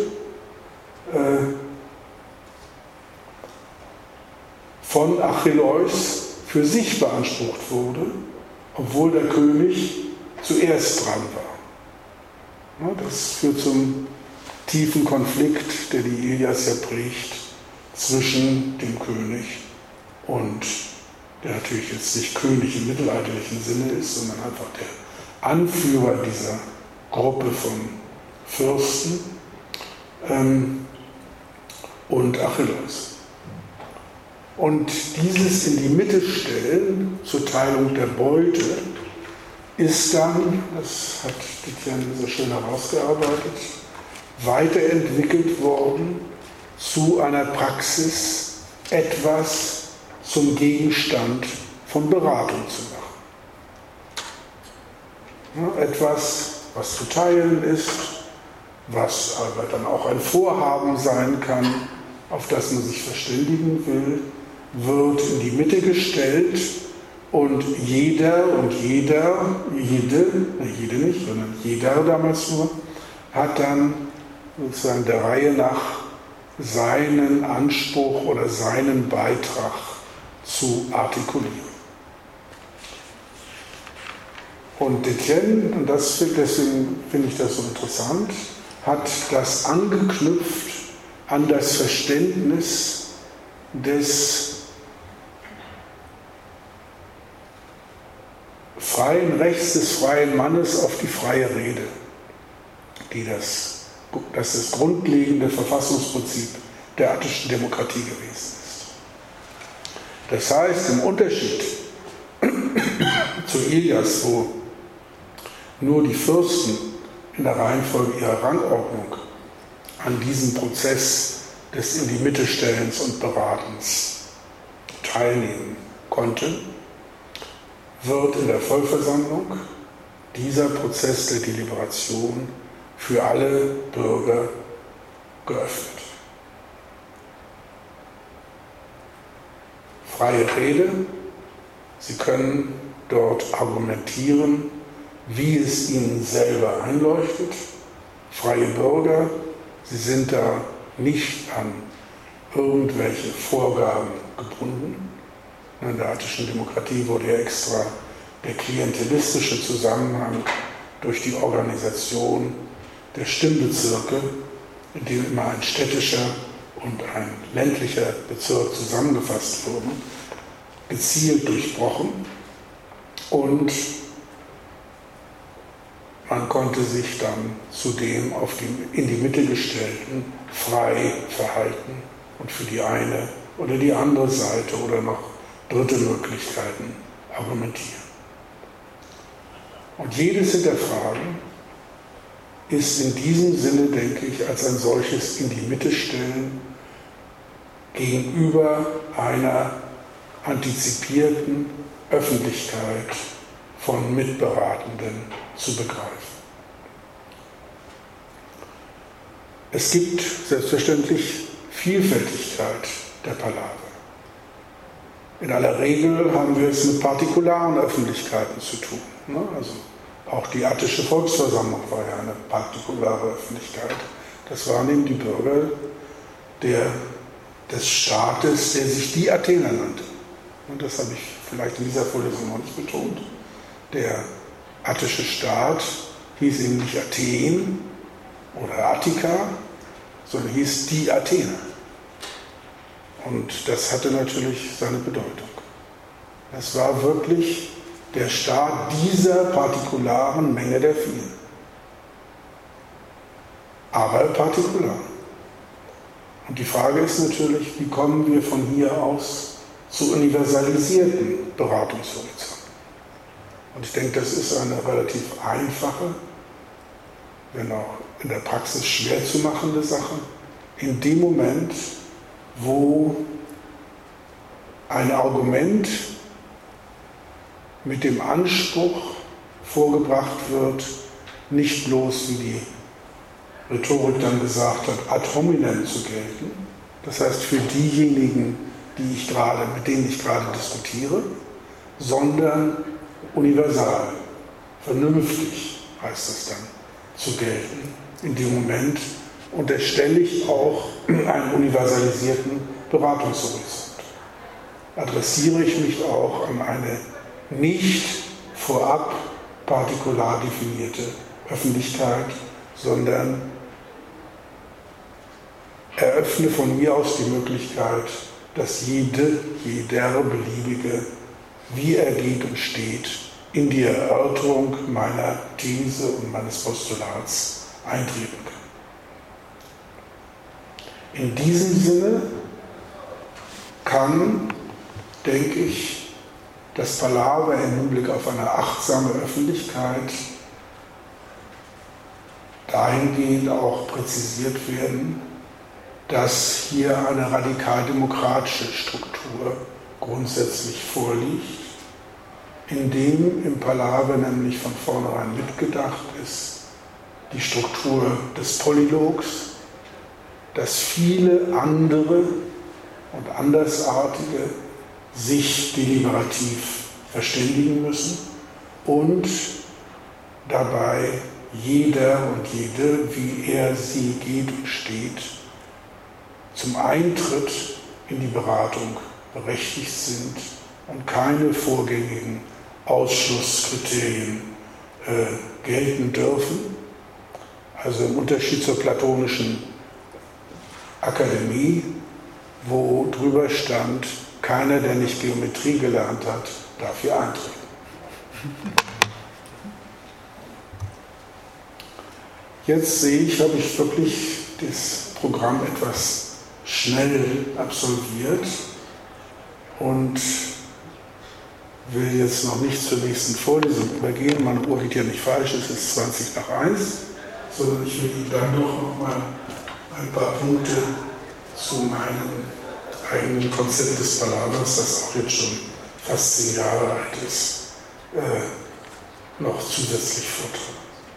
von Achilleus für sich beansprucht wurde, obwohl der König zuerst dran war. Das führt zum tiefen Konflikt, der die Ilias ja prägt, zwischen dem König und, der natürlich jetzt nicht König im mittelalterlichen Sinne ist, sondern einfach der Anführer dieser Gruppe von Fürsten ähm, und Achilleus. Und dieses in die Mitte stellen zur Teilung der Beute ist dann, das hat Etienne so schön herausgearbeitet, weiterentwickelt worden zu einer Praxis, etwas zum Gegenstand von Beratung zu machen. Ja, etwas, was zu teilen ist, was aber dann auch ein Vorhaben sein kann, auf das man sich verständigen will, wird in die Mitte gestellt und jeder und jeder, jede, ne, jede nicht, sondern jeder damals nur, hat dann sozusagen der Reihe nach seinen Anspruch oder seinen Beitrag zu artikulieren. Und Etienne, und das, deswegen finde ich das so interessant, hat das angeknüpft an das Verständnis des freien Rechts des freien Mannes auf die freie Rede, die das, das das grundlegende Verfassungsprinzip der attischen Demokratie gewesen ist. Das heißt, im Unterschied zu Ilias, wo nur die Fürsten in der Reihenfolge ihrer Rangordnung an diesem Prozess des in die Mitte stellens und Beratens teilnehmen konnten, wird in der Vollversammlung dieser Prozess der Deliberation für alle Bürger geöffnet. Freie Rede, Sie können dort argumentieren, wie es Ihnen selber einleuchtet. Freie Bürger, Sie sind da nicht an irgendwelche Vorgaben gebunden. In der attischen Demokratie wurde ja extra der klientelistische Zusammenhang durch die Organisation der Stimmbezirke, in dem immer ein städtischer und ein ländlicher Bezirk zusammengefasst wurden, gezielt durchbrochen. Und man konnte sich dann zudem auf die in die Mitte gestellten frei verhalten und für die eine oder die andere Seite oder noch dritte Möglichkeiten argumentieren. Und jedes Hinterfragen ist in diesem Sinne, denke ich, als ein solches in die Mitte stellen gegenüber einer antizipierten Öffentlichkeit von Mitberatenden zu begreifen. Es gibt selbstverständlich Vielfältigkeit der Palaver. In aller Regel haben wir es mit partikularen Öffentlichkeiten zu tun. Ne? Also auch die attische Volksversammlung war ja eine partikulare Öffentlichkeit. Das waren eben die Bürger der, des Staates, der sich die Athener nannte. Und das habe ich vielleicht in dieser Vorlesung noch nicht betont. Der attische Staat hieß eben nicht Athen oder Attika, sondern hieß die Athener. Und das hatte natürlich seine Bedeutung. Das war wirklich der Staat dieser partikularen Menge der vielen. Aber partikular. Und die Frage ist natürlich, wie kommen wir von hier aus zu universalisierten Beratungshorizonten? Und ich denke, das ist eine relativ einfache, wenn auch in der Praxis schwer zu machende Sache. In dem Moment, wo ein Argument mit dem Anspruch vorgebracht wird, nicht bloß, wie die Rhetorik dann gesagt hat, ad hominem zu gelten, das heißt für diejenigen, die ich gerade, mit denen ich gerade diskutiere, sondern universal, vernünftig heißt es dann, zu gelten. In dem Moment unterstelle ich auch einen universalisierten Beratungshorizont. Adressiere ich mich auch an eine nicht vorab partikular definierte Öffentlichkeit, sondern eröffne von mir aus die Möglichkeit, dass jede, jeder Beliebige, wie er geht und steht, in die Erörterung meiner These und meines Postulats eintreten kann. In diesem Sinne kann, denke ich, das Palaver im Hinblick auf eine achtsame Öffentlichkeit dahingehend auch präzisiert werden, dass hier eine radikal-demokratische Struktur grundsätzlich vorliegt, in dem im Palaver nämlich von vornherein mitgedacht ist, die Struktur des Polylogs, dass viele andere und Andersartige sich deliberativ verständigen müssen und dabei jeder und jede, wie er sie geht und steht, zum Eintritt in die Beratung berechtigt sind und keine vorgängigen Ausschlusskriterien äh, gelten dürfen. Also im Unterschied zur platonischen Akademie, wo drüber stand, keiner, der nicht Geometrie gelernt hat, darf hier eintreten. Jetzt sehe ich, habe ich wirklich das Programm etwas schnell absolviert und will jetzt noch nicht zur nächsten Vorlesung übergehen. Meine Uhr geht ja nicht falsch, es ist zwanzig nach eins, sondern ich will Ihnen dann doch noch mal ein paar Punkte zu meinem eigenen Konzept des Palavers, das auch jetzt schon fast zehn Jahre alt ist, äh, noch zusätzlich vortragen.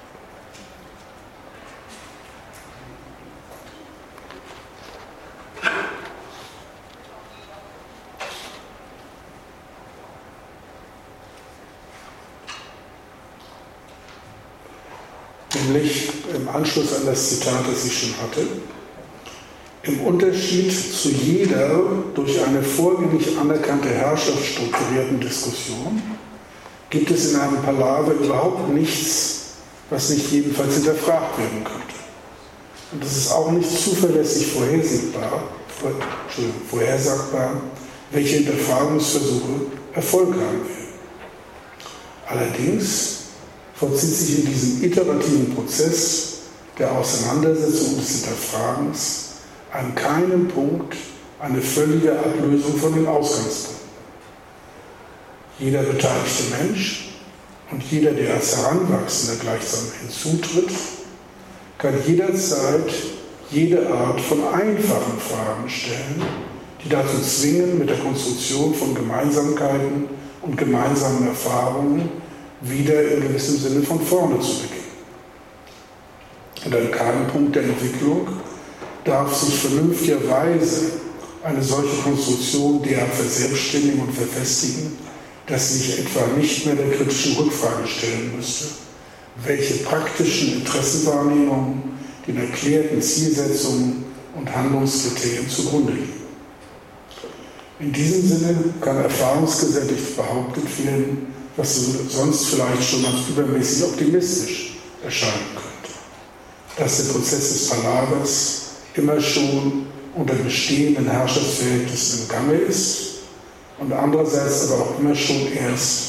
Nämlich im Anschluss an das Zitat, das ich schon hatte, im Unterschied zu jeder durch eine vorgängig anerkannte Herrschaft strukturierten Diskussion gibt es in einem Palaver überhaupt nichts, was nicht jedenfalls hinterfragt werden könnte. Und es ist auch nicht zuverlässig vorhersehbar, vor, Entschuldigung, vorhersagbar, welche Hinterfragungsversuche Erfolg haben werden. Allerdings vollzieht sich in diesem iterativen Prozess der Auseinandersetzung und des Hinterfragens an keinem Punkt eine völlige Ablösung von den Ausgangspunkten. Jeder beteiligte Mensch und jeder, der als Heranwachsender gleichsam hinzutritt, kann jederzeit jede Art von einfachen Fragen stellen, die dazu zwingen, mit der Konstruktion von Gemeinsamkeiten und gemeinsamen Erfahrungen wieder in gewissem Sinne von vorne zu beginnen. Und an keinem Punkt der Entwicklung darf sich vernünftigerweise eine solche Konstruktion derart verselbstständigen und verfestigen, dass sie sich etwa nicht mehr der kritischen Rückfrage stellen müsste, welche praktischen Interessenwahrnehmungen den erklärten Zielsetzungen und Handlungskriterien zugrunde liegen. In diesem Sinne kann erfahrungsgesättigt behauptet werden, was sonst vielleicht schon als übermäßig optimistisch erscheinen könnte, dass der Prozess des Palavers immer schon unter bestehenden Herrschaftsverhältnissen im Gange ist und andererseits aber auch immer schon erst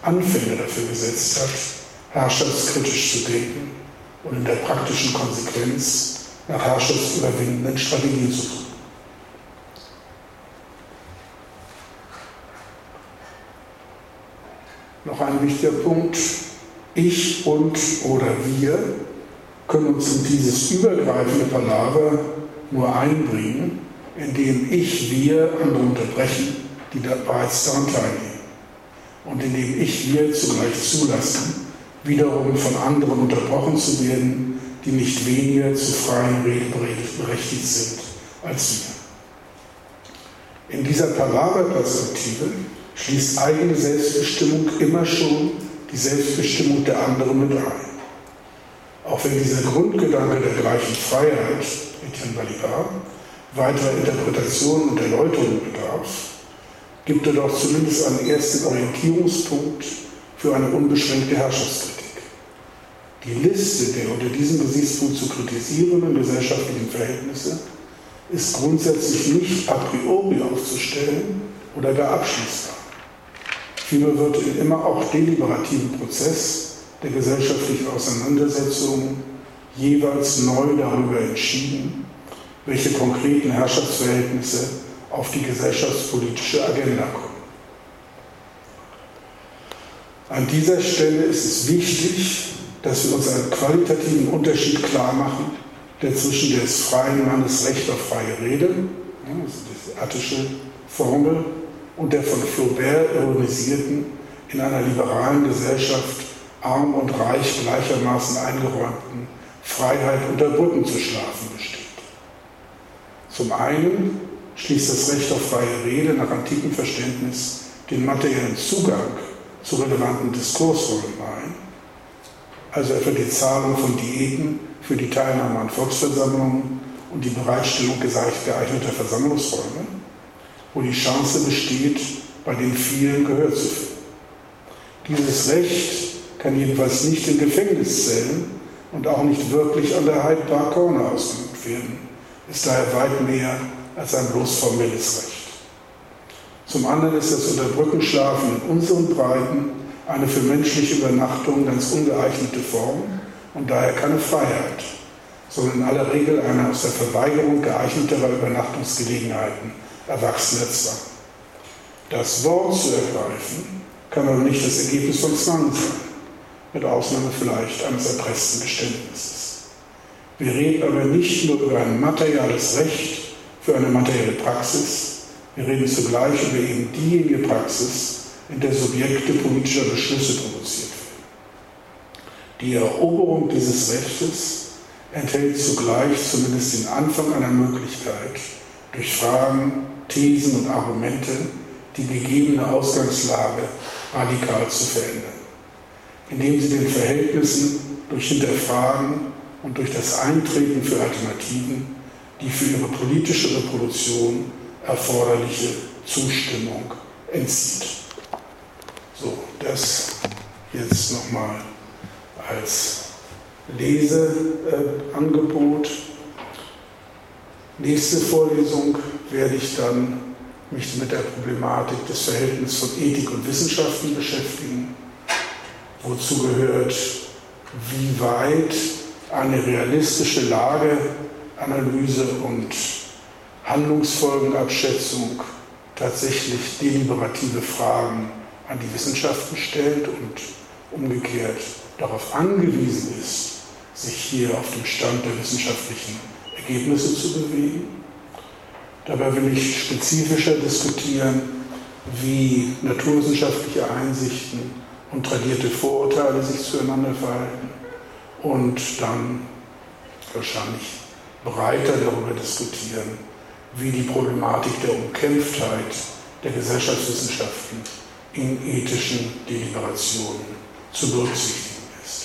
Anfänge dafür gesetzt hat, herrschaftskritisch zu denken und in der praktischen Konsequenz nach herrschaftsüberwindenden Strategien zu suchen. Noch ein wichtiger Punkt: Ich und oder wir können uns in dieses übergreifende Palaver nur einbringen, indem ich, wir andere unterbrechen, die da bereits daran teilnehmen. Und indem ich, wir zugleich zulassen, wiederum von anderen unterbrochen zu werden, die nicht weniger zu freien Rede berechtigt sind als wir. In dieser Palaver-Perspektive schließt eigene Selbstbestimmung immer schon die Selbstbestimmung der anderen mit ein. Auch wenn dieser Grundgedanke der gleichen Freiheit, Etienne Balibar, weiterer Interpretation und Erläuterung bedarf, gibt er doch zumindest einen ersten Orientierungspunkt für eine unbeschränkte Herrschaftskritik. Die Liste der unter diesem Gesichtspunkt zu kritisierenden gesellschaftlichen Verhältnisse ist grundsätzlich nicht a priori aufzustellen oder gar abschließbar. Vielmehr wird im immer auch deliberativen Prozess der gesellschaftlichen Auseinandersetzungen jeweils neu darüber entschieden, welche konkreten Herrschaftsverhältnisse auf die gesellschaftspolitische Agenda kommen. An dieser Stelle ist es wichtig, dass wir uns einen qualitativen Unterschied klar machen, der zwischen des freien Mannes Recht auf freie Rede, das ist die attische Formel, und der von Flaubert ironisierten, in einer liberalen Gesellschaft arm und reich gleichermaßen eingeräumten Freiheit unter Brücken zu schlafen besteht. Zum einen schließt das Recht auf freie Rede nach antikem Verständnis den materiellen Zugang zu relevanten Diskursräumen ein, also etwa die Zahlung von Diäten für die Teilnahme an Volksversammlungen und die Bereitstellung geeigneter Versammlungsräume, wo die Chance besteht, bei den vielen Gehör zu finden. Dieses Recht kann jedenfalls nicht in Gefängniszellen und auch nicht wirklich an der Hyde Park Corner ausgeübt werden, ist daher weit mehr als ein bloß formelles Recht. Zum anderen ist das Unterbrückenschlafen in unseren Breiten eine für menschliche Übernachtung ganz ungeeignete Form und daher keine Freiheit, sondern in aller Regel eine aus der Verweigerung geeigneterer Übernachtungsgelegenheiten erwachsener Zwang. Das Wort zu ergreifen kann aber nicht das Ergebnis von Zwang sein, mit Ausnahme vielleicht eines erpressten Geständnisses. Wir reden aber nicht nur über ein materielles Recht für eine materielle Praxis, wir reden zugleich über eben diejenige Praxis, in der Subjekte politischer Beschlüsse produziert werden. Die Eroberung dieses Rechtes enthält zugleich zumindest den Anfang einer Möglichkeit, durch Fragen, Thesen und Argumente die gegebene Ausgangslage radikal zu verändern, indem sie den Verhältnissen durch Hinterfragen und durch das Eintreten für Alternativen die für ihre politische Reproduktion erforderliche Zustimmung entzieht. So, das jetzt nochmal als Leseangebot. Nächste Vorlesung werde ich dann mich mit der Problematik des Verhältnisses von Ethik und Wissenschaften beschäftigen, wozu gehört, wie weit eine realistische Lageanalyse und Handlungsfolgenabschätzung tatsächlich deliberative Fragen an die Wissenschaften stellt und umgekehrt darauf angewiesen ist, sich hier auf dem Stand der wissenschaftlichen Ergebnisse zu bewegen. Dabei will ich spezifischer diskutieren, wie naturwissenschaftliche Einsichten und tradierte Vorurteile sich zueinander verhalten und dann wahrscheinlich breiter darüber diskutieren, wie die Problematik der Umkämpftheit der Gesellschaftswissenschaften in ethischen Deliberationen zu berücksichtigen ist.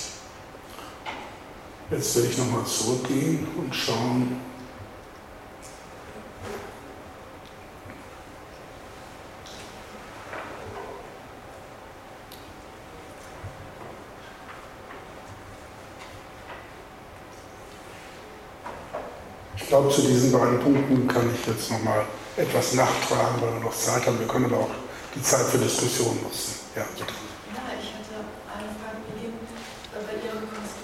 Jetzt werde ich nochmal zurückgehen und schauen, ich glaube, zu diesen beiden Punkten kann ich jetzt nochmal etwas nachtragen, weil wir noch Zeit haben. Wir können aber auch die Zeit für Diskussion nutzen. Ja, bitte. Ja,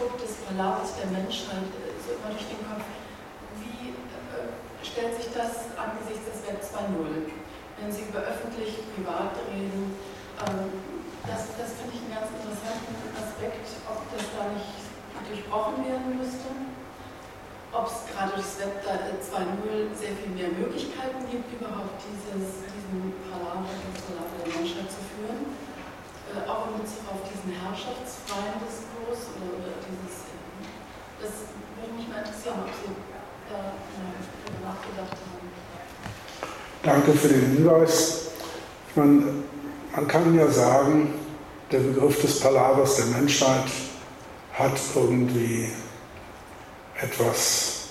Konstrukt des Palavers der Menschheit so immer durch den Kopf. Wie äh, stellt sich das angesichts des Web zwei Punkt null? Wenn Sie über öffentlich-privat reden, ähm, das, das finde ich einen ganz interessanten Aspekt, ob das da nicht durchbrochen werden müsste, ob es gerade durch das Web zwei Punkt null sehr viel mehr Möglichkeiten gibt, überhaupt dieses, diesen Palaver, das Palaver der Menschheit zu führen, äh, auch in Bezug auf diesen herrschaftsfreien Diskurs oder, oder dieses, das würde mich mal interessieren, ob Sie da äh, nachgedacht haben. Danke für den Hinweis. Ich meine, man kann ja sagen, der Begriff des Palavers der Menschheit hat irgendwie etwas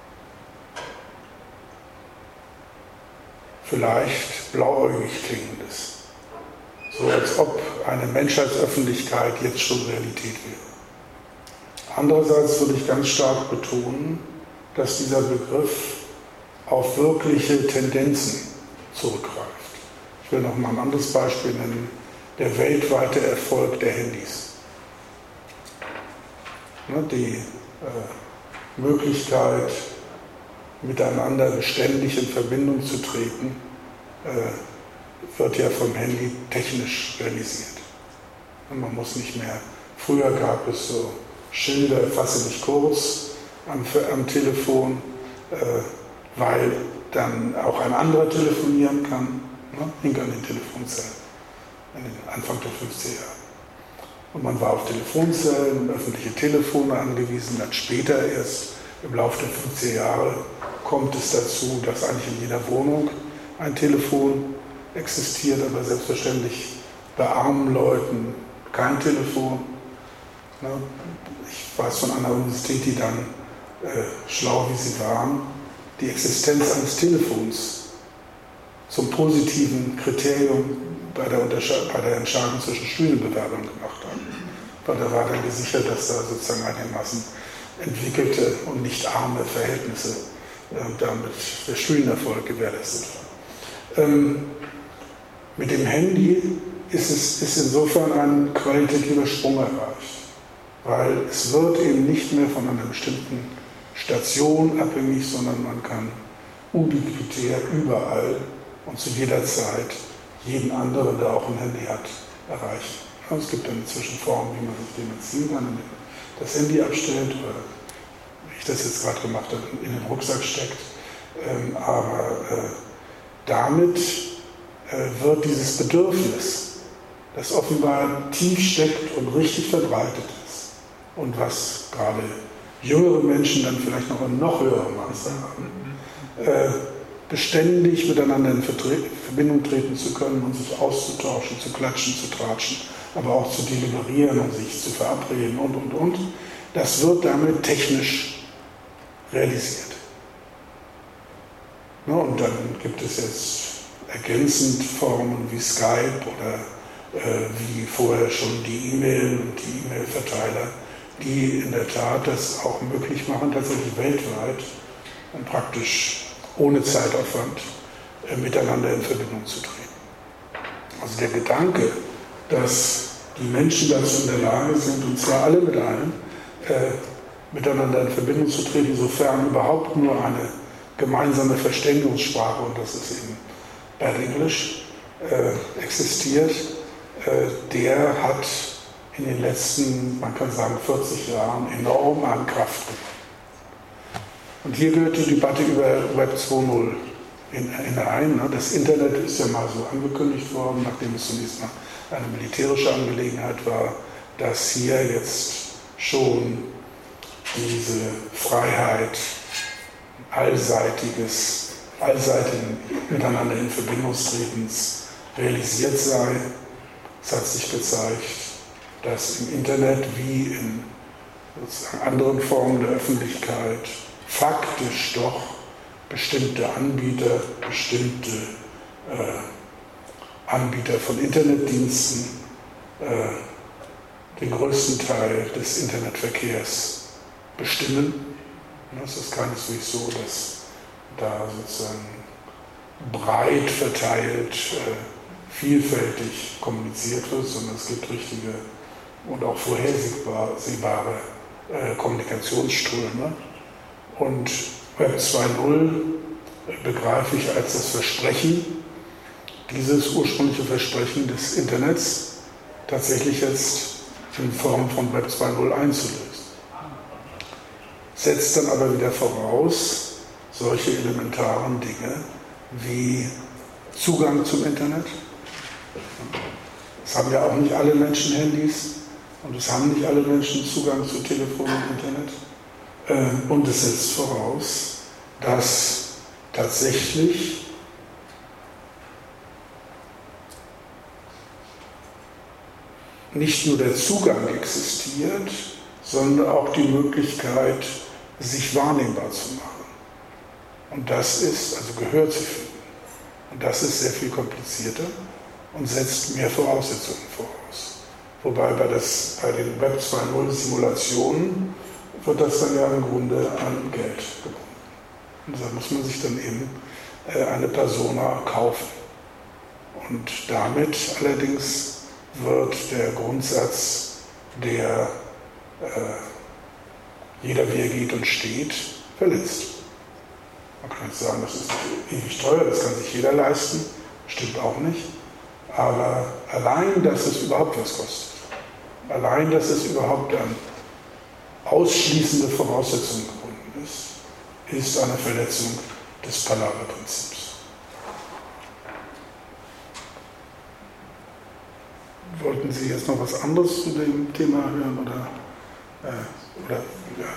vielleicht blauäugig Klingendes. So als ob eine Menschheitsöffentlichkeit jetzt schon Realität wäre. Andererseits würde ich ganz stark betonen, dass dieser Begriff auf wirkliche Tendenzen zurückgreift. Ich will noch mal ein anderes Beispiel nennen, der weltweite Erfolg der Handys. Die äh, Möglichkeit, miteinander beständig in Verbindung zu treten, äh, wird ja vom Handy technisch realisiert. Und man muss nicht mehr, früher gab es so Schilder, fasse mich kurz am, am Telefon, äh, weil dann auch ein anderer telefonieren kann, ne? Hing an den Telefonzellen, an den Anfang der fünfziger Jahre. Und man war auf Telefonzellen und öffentliche Telefone angewiesen. Dann später erst im Laufe der fünfziger Jahre kommt es dazu, dass eigentlich in jeder Wohnung ein Telefon existiert, aber selbstverständlich bei armen Leuten kein Telefon. Ich weiß von einer Universität, die dann, äh, schlau wie sie waren, die Existenz eines Telefons zum positiven Kriterium bei der, bei der Entscheidung zwischen Studienbewerbern gemacht haben. Weil da war dann gesichert, dass da sozusagen einigermaßen entwickelte und nicht arme Verhältnisse äh, damit der Studienerfolg gewährleistet war. Ähm, mit dem Handy ist es ist insofern ein qualitativer Sprung erreicht, weil es wird eben nicht mehr von einer bestimmten Station abhängig, sondern man kann ubiquitär überall und zu jeder Zeit jeden anderen, der auch ein Handy hat, erreichen. Es gibt dann inzwischen Formen, wie man sich dem entziehen kann, indem man das Handy abstellt oder, wie ich das jetzt gerade gemacht habe, in den Rucksack steckt. Ähm, aber äh, damit äh, wird dieses Bedürfnis, das offenbar tief steckt und richtig verbreitet ist und was gerade jüngere Menschen dann vielleicht noch in noch höherem Maße haben, äh, beständig miteinander in Verbindung treten zu können und sich auszutauschen, zu klatschen, zu tratschen, aber auch zu deliberieren und sich zu verabreden und, und, und. Das wird damit technisch realisiert. Ja, und dann gibt es jetzt ergänzend Formen wie Skype oder äh, wie vorher schon die E-Mail und die E-Mail-Verteiler, die in der Tat das auch möglich machen, tatsächlich weltweit und praktisch ohne Zeitaufwand äh, miteinander in Verbindung zu treten. Also der Gedanke, dass die Menschen dazu in der Lage sind, und zwar alle mit allen, äh, miteinander in Verbindung zu treten, sofern überhaupt nur eine gemeinsame Verständigungssprache, und das ist eben Bad English, äh, existiert, äh, der hat in den letzten, man kann sagen, vierzig Jahren enorm an Kraft gewonnen. Und hier gehört die Debatte über Web zwei Punkt null hinein. Das Internet ist ja mal so angekündigt worden, nachdem es zunächst mal eine militärische Angelegenheit war, dass hier jetzt schon diese Freiheit allseitiges, allseitigen miteinander in Verbindungstretens realisiert sei. Es hat sich gezeigt, dass im Internet wie in sozusagen anderen Formen der Öffentlichkeit faktisch doch bestimmte Anbieter, bestimmte äh, Anbieter von Internetdiensten äh, den größten Teil des Internetverkehrs bestimmen. Es ist keineswegs so, dass da sozusagen breit verteilt, äh, vielfältig kommuniziert wird, sondern es gibt richtige und auch vorhersehbare äh, Kommunikationsströme. Und Web zwei Punkt null begreife ich als das Versprechen, dieses ursprüngliche Versprechen des Internets tatsächlich jetzt in Form von Web zwei Punkt null einzulösen. Setzt dann aber wieder voraus solche elementaren Dinge wie Zugang zum Internet. Es haben ja auch nicht alle Menschen Handys und es haben nicht alle Menschen Zugang zu Telefon und Internet. Und es setzt voraus, dass tatsächlich nicht nur der Zugang existiert, sondern auch die Möglichkeit, sich wahrnehmbar zu machen. Und das ist, also Gehör zu finden. Und das ist sehr viel komplizierter und setzt mehr Voraussetzungen voraus. Wobei bei, das, bei den Web zwei Punkt null Simulationen wird das dann ja im Grunde an Geld gebunden. Und da muss man sich dann eben eine Persona kaufen. Und damit allerdings wird der Grundsatz, der äh, jeder wie er geht und steht, verletzt. Man kann jetzt sagen, das ist ewig teuer, das kann sich jeder leisten, stimmt auch nicht. Aber allein, dass es überhaupt was kostet, allein, dass es überhaupt an ausschließende Voraussetzungen gebunden ist, ist eine Verletzung des Palaver-Prinzips. Wollten Sie jetzt noch was anderes zu dem Thema hören? Oder, äh, oder, ja.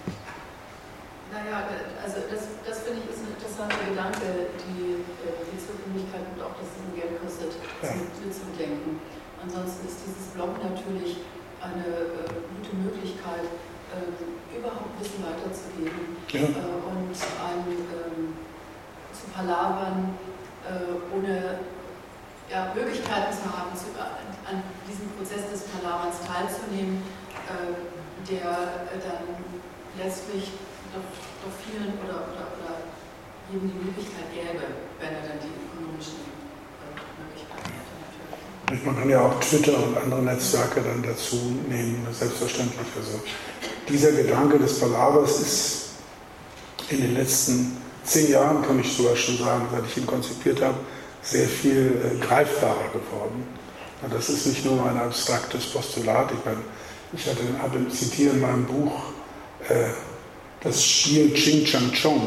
Naja, also das, das finde ich ist ein interessanter Gedanke, die, die Zugänglichkeit und auch, dass es ein Geld kostet, ja. mitzudenken. Ansonsten ist dieses Blog natürlich eine äh, gute Möglichkeit, äh, überhaupt Wissen weiterzugeben ja. äh, und ein, ähm, zu palavern, äh, ohne ja, Möglichkeiten zu haben, zu, an, an diesem Prozess des Palaverns teilzunehmen, äh, der äh, dann letztlich doch, doch vielen oder, oder, oder jedem die Möglichkeit gäbe, wenn er dann die ökonomischen äh, Möglichkeiten hätte natürlich. Man kann ja auch Twitter und andere Netzwerke dann dazu nehmen, selbstverständlich. Also dieser Gedanke des Palavers ist in den letzten zehn Jahren, kann ich sogar schon sagen, seit ich ihn konzipiert habe, sehr viel äh, greifbarer geworden. Und das ist nicht nur ein abstraktes Postulat. Ich, meine, ich hatte, hatte zitiere in meinem Buch äh, das Spiel Ching Chang Chong,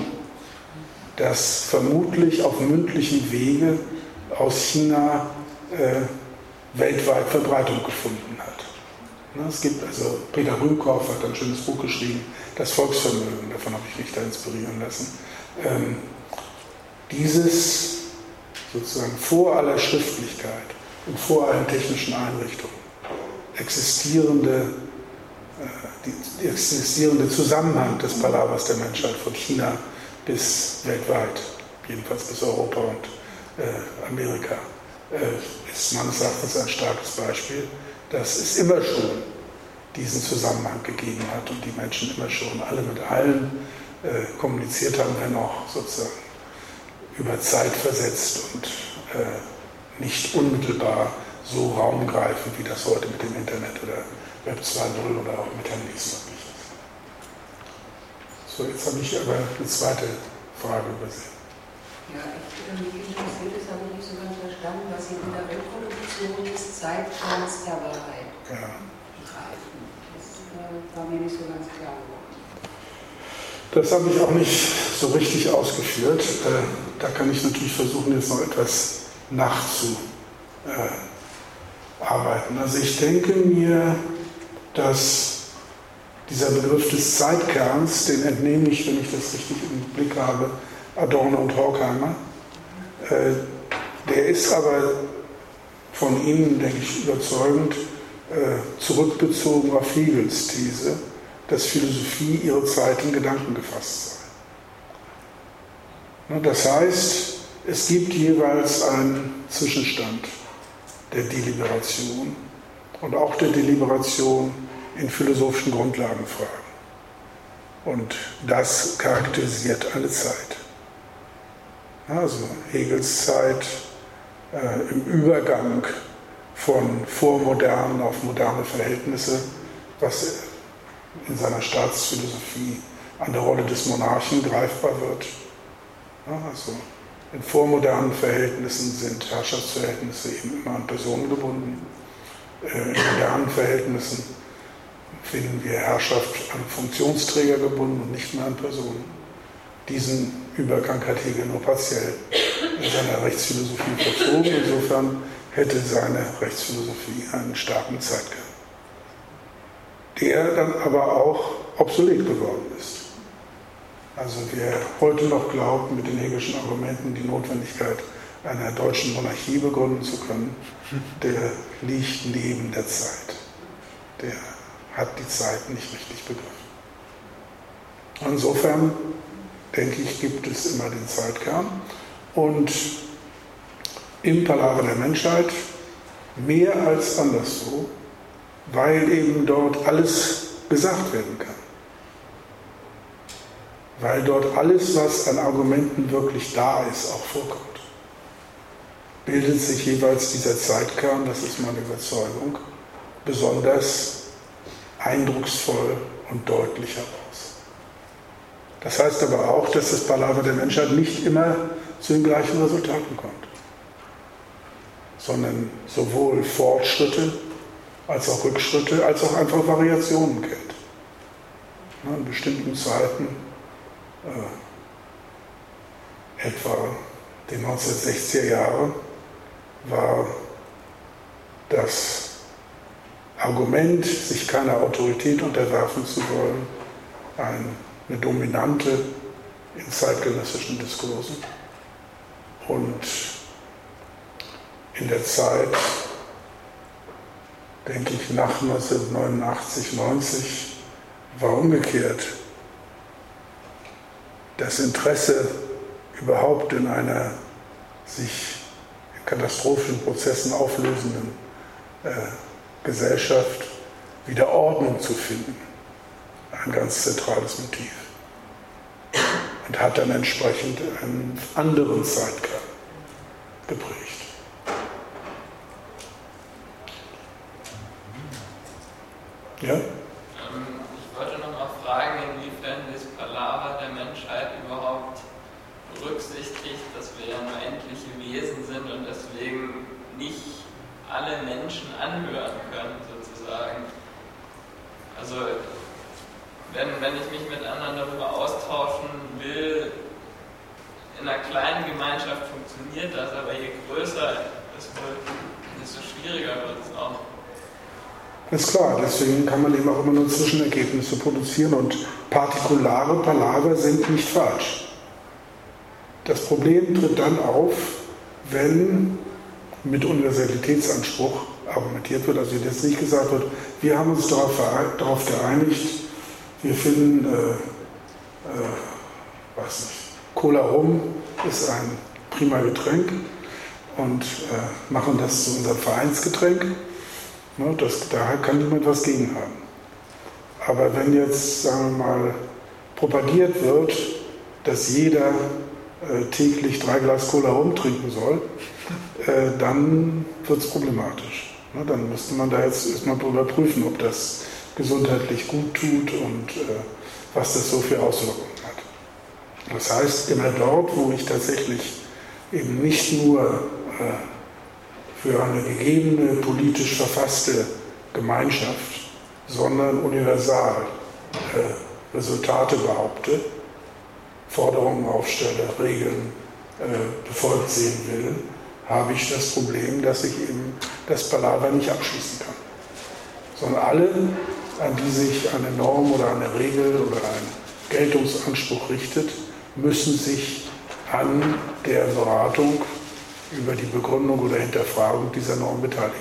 das vermutlich auf mündlichem Wege aus China äh, weltweit Verbreitung gefunden hat. Na, es gibt also, Peter Rühmkorff hat ein schönes Buch geschrieben, Das Volksvermögen, davon habe ich mich da inspirieren lassen. Ähm, dieses sozusagen vor aller Schriftlichkeit und vor allen technischen Einrichtungen existierende, äh, die, die existierende Zusammenhang des Palavers der Menschheit von China bis weltweit, jedenfalls bis Europa und äh, Amerika, äh, ist meines Erachtens ein starkes Beispiel, dass es immer schon diesen Zusammenhang gegeben hat und die Menschen immer schon alle mit allen äh, kommuniziert haben, wenn auch sozusagen über Zeit versetzt und äh, nicht unmittelbar so raumgreifend, wie das heute mit dem Internet oder Web zwei Punkt null oder auch mit Handys möglich ist. So, jetzt habe ich aber eine zweite Frage übersehen. Ja, ich, mich interessiert es, habe ich nicht so ganz verstanden, was Sie in der Reproduktion des Zeitplans der Wahrheit ja. begreifen. Das äh, war mir nicht so ganz klar geworden. Das habe ich auch nicht so richtig ausgeführt. Äh, da kann ich natürlich versuchen, jetzt noch etwas nachzuarbeiten. Also ich denke mir, dass dieser Begriff des Zeitkerns, den entnehme ich, wenn ich das richtig im Blick habe, Adorno und Horkheimer, äh, der ist aber von Ihnen, denke ich, überzeugend äh, zurückbezogen auf Hegels These, dass Philosophie ihre Zeit in Gedanken gefasst sei. Das heißt, es gibt jeweils einen Zwischenstand der Deliberation und auch der Deliberation in philosophischen Grundlagenfragen. Und das charakterisiert eine Zeit. Also Hegels Zeit äh, im Übergang von vormodern auf moderne Verhältnisse, was in seiner Staatsphilosophie an der Rolle des Monarchen greifbar wird. Ja, also in vormodernen Verhältnissen sind Herrschaftsverhältnisse eben immer an Personen gebunden. In modernen Verhältnissen finden wir Herrschaft an Funktionsträger gebunden und nicht mehr an Personen. Diesen Übergang hat Hegel nur partiell in seiner Rechtsphilosophie vollzogen. Insofern hätte seine Rechtsphilosophie einen starken Zeitkern, der dann aber auch obsolet geworden ist. Also wer heute noch glaubt, mit den Hegelschen Argumenten die Notwendigkeit einer deutschen Monarchie begründen zu können, der liegt neben der Zeit. Der hat die Zeit nicht richtig begriffen. Insofern, denke ich, gibt es immer den Zeitkern. Und im Palaver der Menschheit mehr als anderswo, weil eben dort alles gesagt werden kann. Weil dort alles, was an Argumenten wirklich da ist, auch vorkommt. Bildet sich jeweils dieser Zeitkern, das ist meine Überzeugung, besonders eindrucksvoll und deutlich heraus. Das heißt aber auch, dass das Palaver der Menschheit nicht immer zu den gleichen Resultaten kommt, sondern sowohl Fortschritte als auch Rückschritte, als auch einfach Variationen kennt. In bestimmten Zeiten, äh, etwa die neunzehnhundertsechziger Jahre, war das Argument, sich keiner Autorität unterwerfen zu wollen, eine Dominante in zeitgenössischen Diskursen. Und in der Zeit, denke ich, nach neunzehnhundertneunundachtzig, neunzig war umgekehrt das Interesse überhaupt in einer sich in katastrophischen Prozessen auflösenden äh, Gesellschaft wieder Ordnung zu finden, ein ganz zentrales Motiv. Und hat dann entsprechend einen anderen Zeitkern geprägt. Ja? Ähm, ich wollte noch mal fragen, inwiefern das Palaver der Menschheit überhaupt berücksichtigt, dass wir ja nur endliche Wesen sind und deswegen nicht alle Menschen anhören können, sozusagen. Also, wenn, wenn ich mich mit anderen darüber austauschen will, in einer kleinen Gemeinschaft funktioniert das, aber je größer es wird, desto schwieriger wird es auch. Ist klar, deswegen kann man eben auch immer nur Zwischenergebnisse produzieren und partikulare Palaver sind nicht falsch. Das Problem tritt dann auf, wenn mit Universalitätsanspruch argumentiert wird, also jetzt nicht gesagt wird, wir haben uns darauf, darauf geeinigt, wir finden, äh, äh, weiß nicht, Cola Rum ist ein prima Getränk und äh, machen das zu unserem Vereinsgetränk. Ne, das, da kann niemand was gegen haben. Aber wenn jetzt, sagen wir mal, propagiert wird, dass jeder äh, täglich drei Glas Cola Rum trinken soll, äh, dann wird es problematisch. Ne, dann müsste man da jetzt erstmal überprüfen, ob das gesundheitlich gut tut und äh, was das so für Auswirkungen hat. Das heißt, immer dort, wo ich tatsächlich eben nicht nur äh, für eine gegebene, politisch verfasste Gemeinschaft, sondern universal äh, Resultate behaupte, Forderungen aufstelle, Regeln äh, befolgt sehen will, habe ich das Problem, dass ich eben das Palaver nicht abschließen kann. Sondern alle, an die sich eine Norm oder eine Regel oder ein Geltungsanspruch richtet, müssen sich an der Beratung über die Begründung oder Hinterfragung dieser Norm beteiligen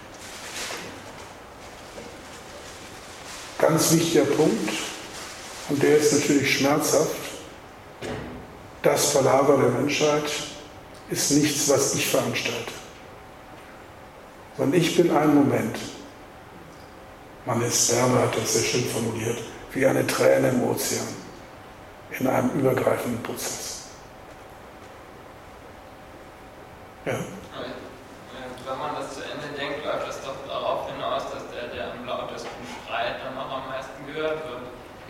können. Ganz wichtiger Punkt, und der ist natürlich schmerzhaft, das Palaver der Menschheit ist nichts, was ich veranstalte. Sondern ich bin ein Moment, Manes Werner hat das sehr schön formuliert, wie eine Träne im Ozean, in einem übergreifenden Prozess. Ja. Wenn man das zu Ende denkt, läuft das doch darauf hinaus, dass der, der am lautesten schreit, dann auch am meisten gehört wird.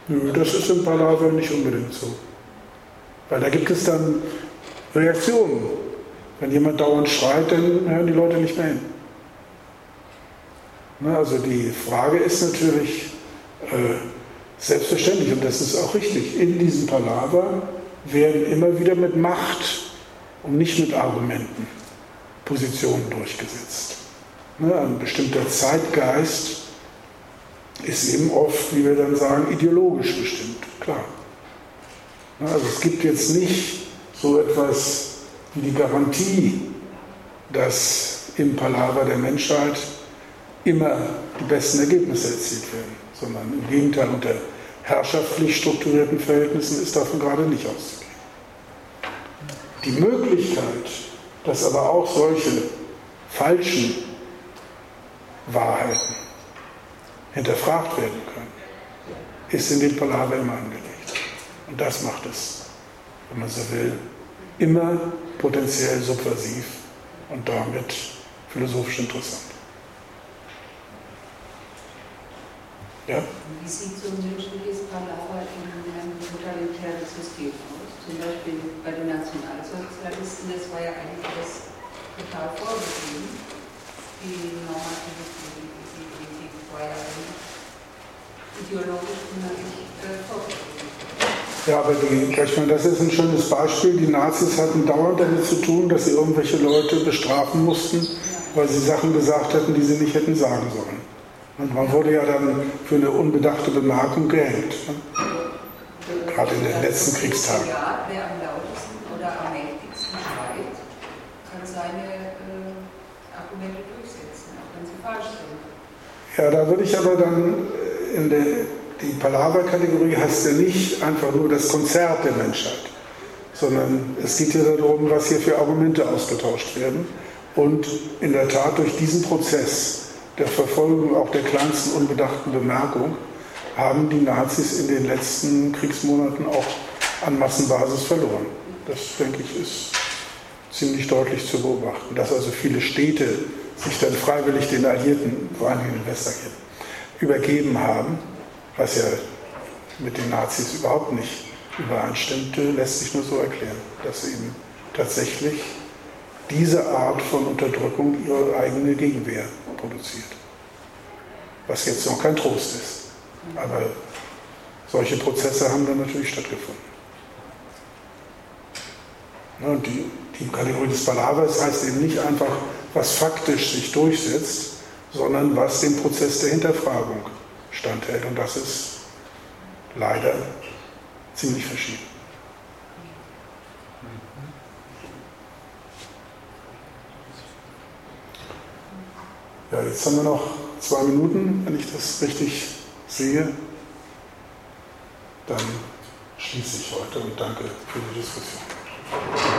Nö, das ist im Palaver nicht unbedingt so. Weil da gibt es dann Reaktionen. Wenn jemand dauernd schreit, dann hören die Leute nicht mehr hin. Na, also die Frage ist natürlich äh, selbstverständlich, und das ist auch richtig, in diesem Palaver werden immer wieder mit Macht und nicht mit Argumenten Positionen durchgesetzt. Na, ein bestimmter Zeitgeist ist eben oft, wie wir dann sagen, ideologisch bestimmt, klar. Na, also es gibt jetzt nicht so etwas wie die Garantie, dass im Palaver der Menschheit immer die besten Ergebnisse erzielt werden, sondern im Gegenteil, unter herrschaftlich strukturierten Verhältnissen ist davon gerade nicht auszugehen. Die Möglichkeit, dass aber auch solche falschen Wahrheiten hinterfragt werden können, ist in dem Palaver immer angelegt. Und das macht es, wenn man so will, immer potenziell subversiv und damit philosophisch interessant. Ja? Wie sieht so ein menschliches Palaver in einem totalitären System aus? Zum Beispiel bei den Nationalsozialisten, das war ja eigentlich alles total vorgesehen. Die Normative, die, die, die, die war ja ideologisch unheimlich äh, vorgesehen. Ja, aber die, ich meine, das ist ein schönes Beispiel. Die Nazis hatten dauernd damit zu tun, dass sie irgendwelche Leute bestrafen mussten, weil sie Sachen gesagt hatten, die sie nicht hätten sagen sollen. Und man wurde ja dann für eine unbedachte Bemerkung gehängt. Ne? Gerade in den letzten Kriegstagen. Ja, wer am lautesten oder am mächtigsten schreit, kann seine äh, Argumente durchsetzen, auch wenn sie falsch sind. Ja, da würde ich aber dann in der die Palaver-Kategorie heißt ja nicht einfach nur das Konzert der Menschheit, sondern es geht ja darum, was hier für Argumente ausgetauscht werden. Und in der Tat durch diesen Prozess der Verfolgung auch der kleinsten unbedachten Bemerkung haben die Nazis in den letzten Kriegsmonaten auch an Massenbasis verloren. Das, denke ich, ist ziemlich deutlich zu beobachten. Dass also viele Städte sich dann freiwillig den Alliierten, vor allem in Westergehen, übergeben haben, was ja mit den Nazis überhaupt nicht übereinstimmte, lässt sich nur so erklären, dass eben tatsächlich diese Art von Unterdrückung ihre eigene Gegenwehr produziert. Was jetzt noch kein Trost ist. Aber solche Prozesse haben dann natürlich stattgefunden. Und die, die Kategorie des Palavers heißt eben nicht einfach, was faktisch sich durchsetzt, sondern was dem Prozess der Hinterfragung standhält. Und das ist leider ziemlich verschieden. Ja, jetzt haben wir noch zwei Minuten, wenn ich das richtig sehe. Dann schließe ich heute und danke für die Diskussion.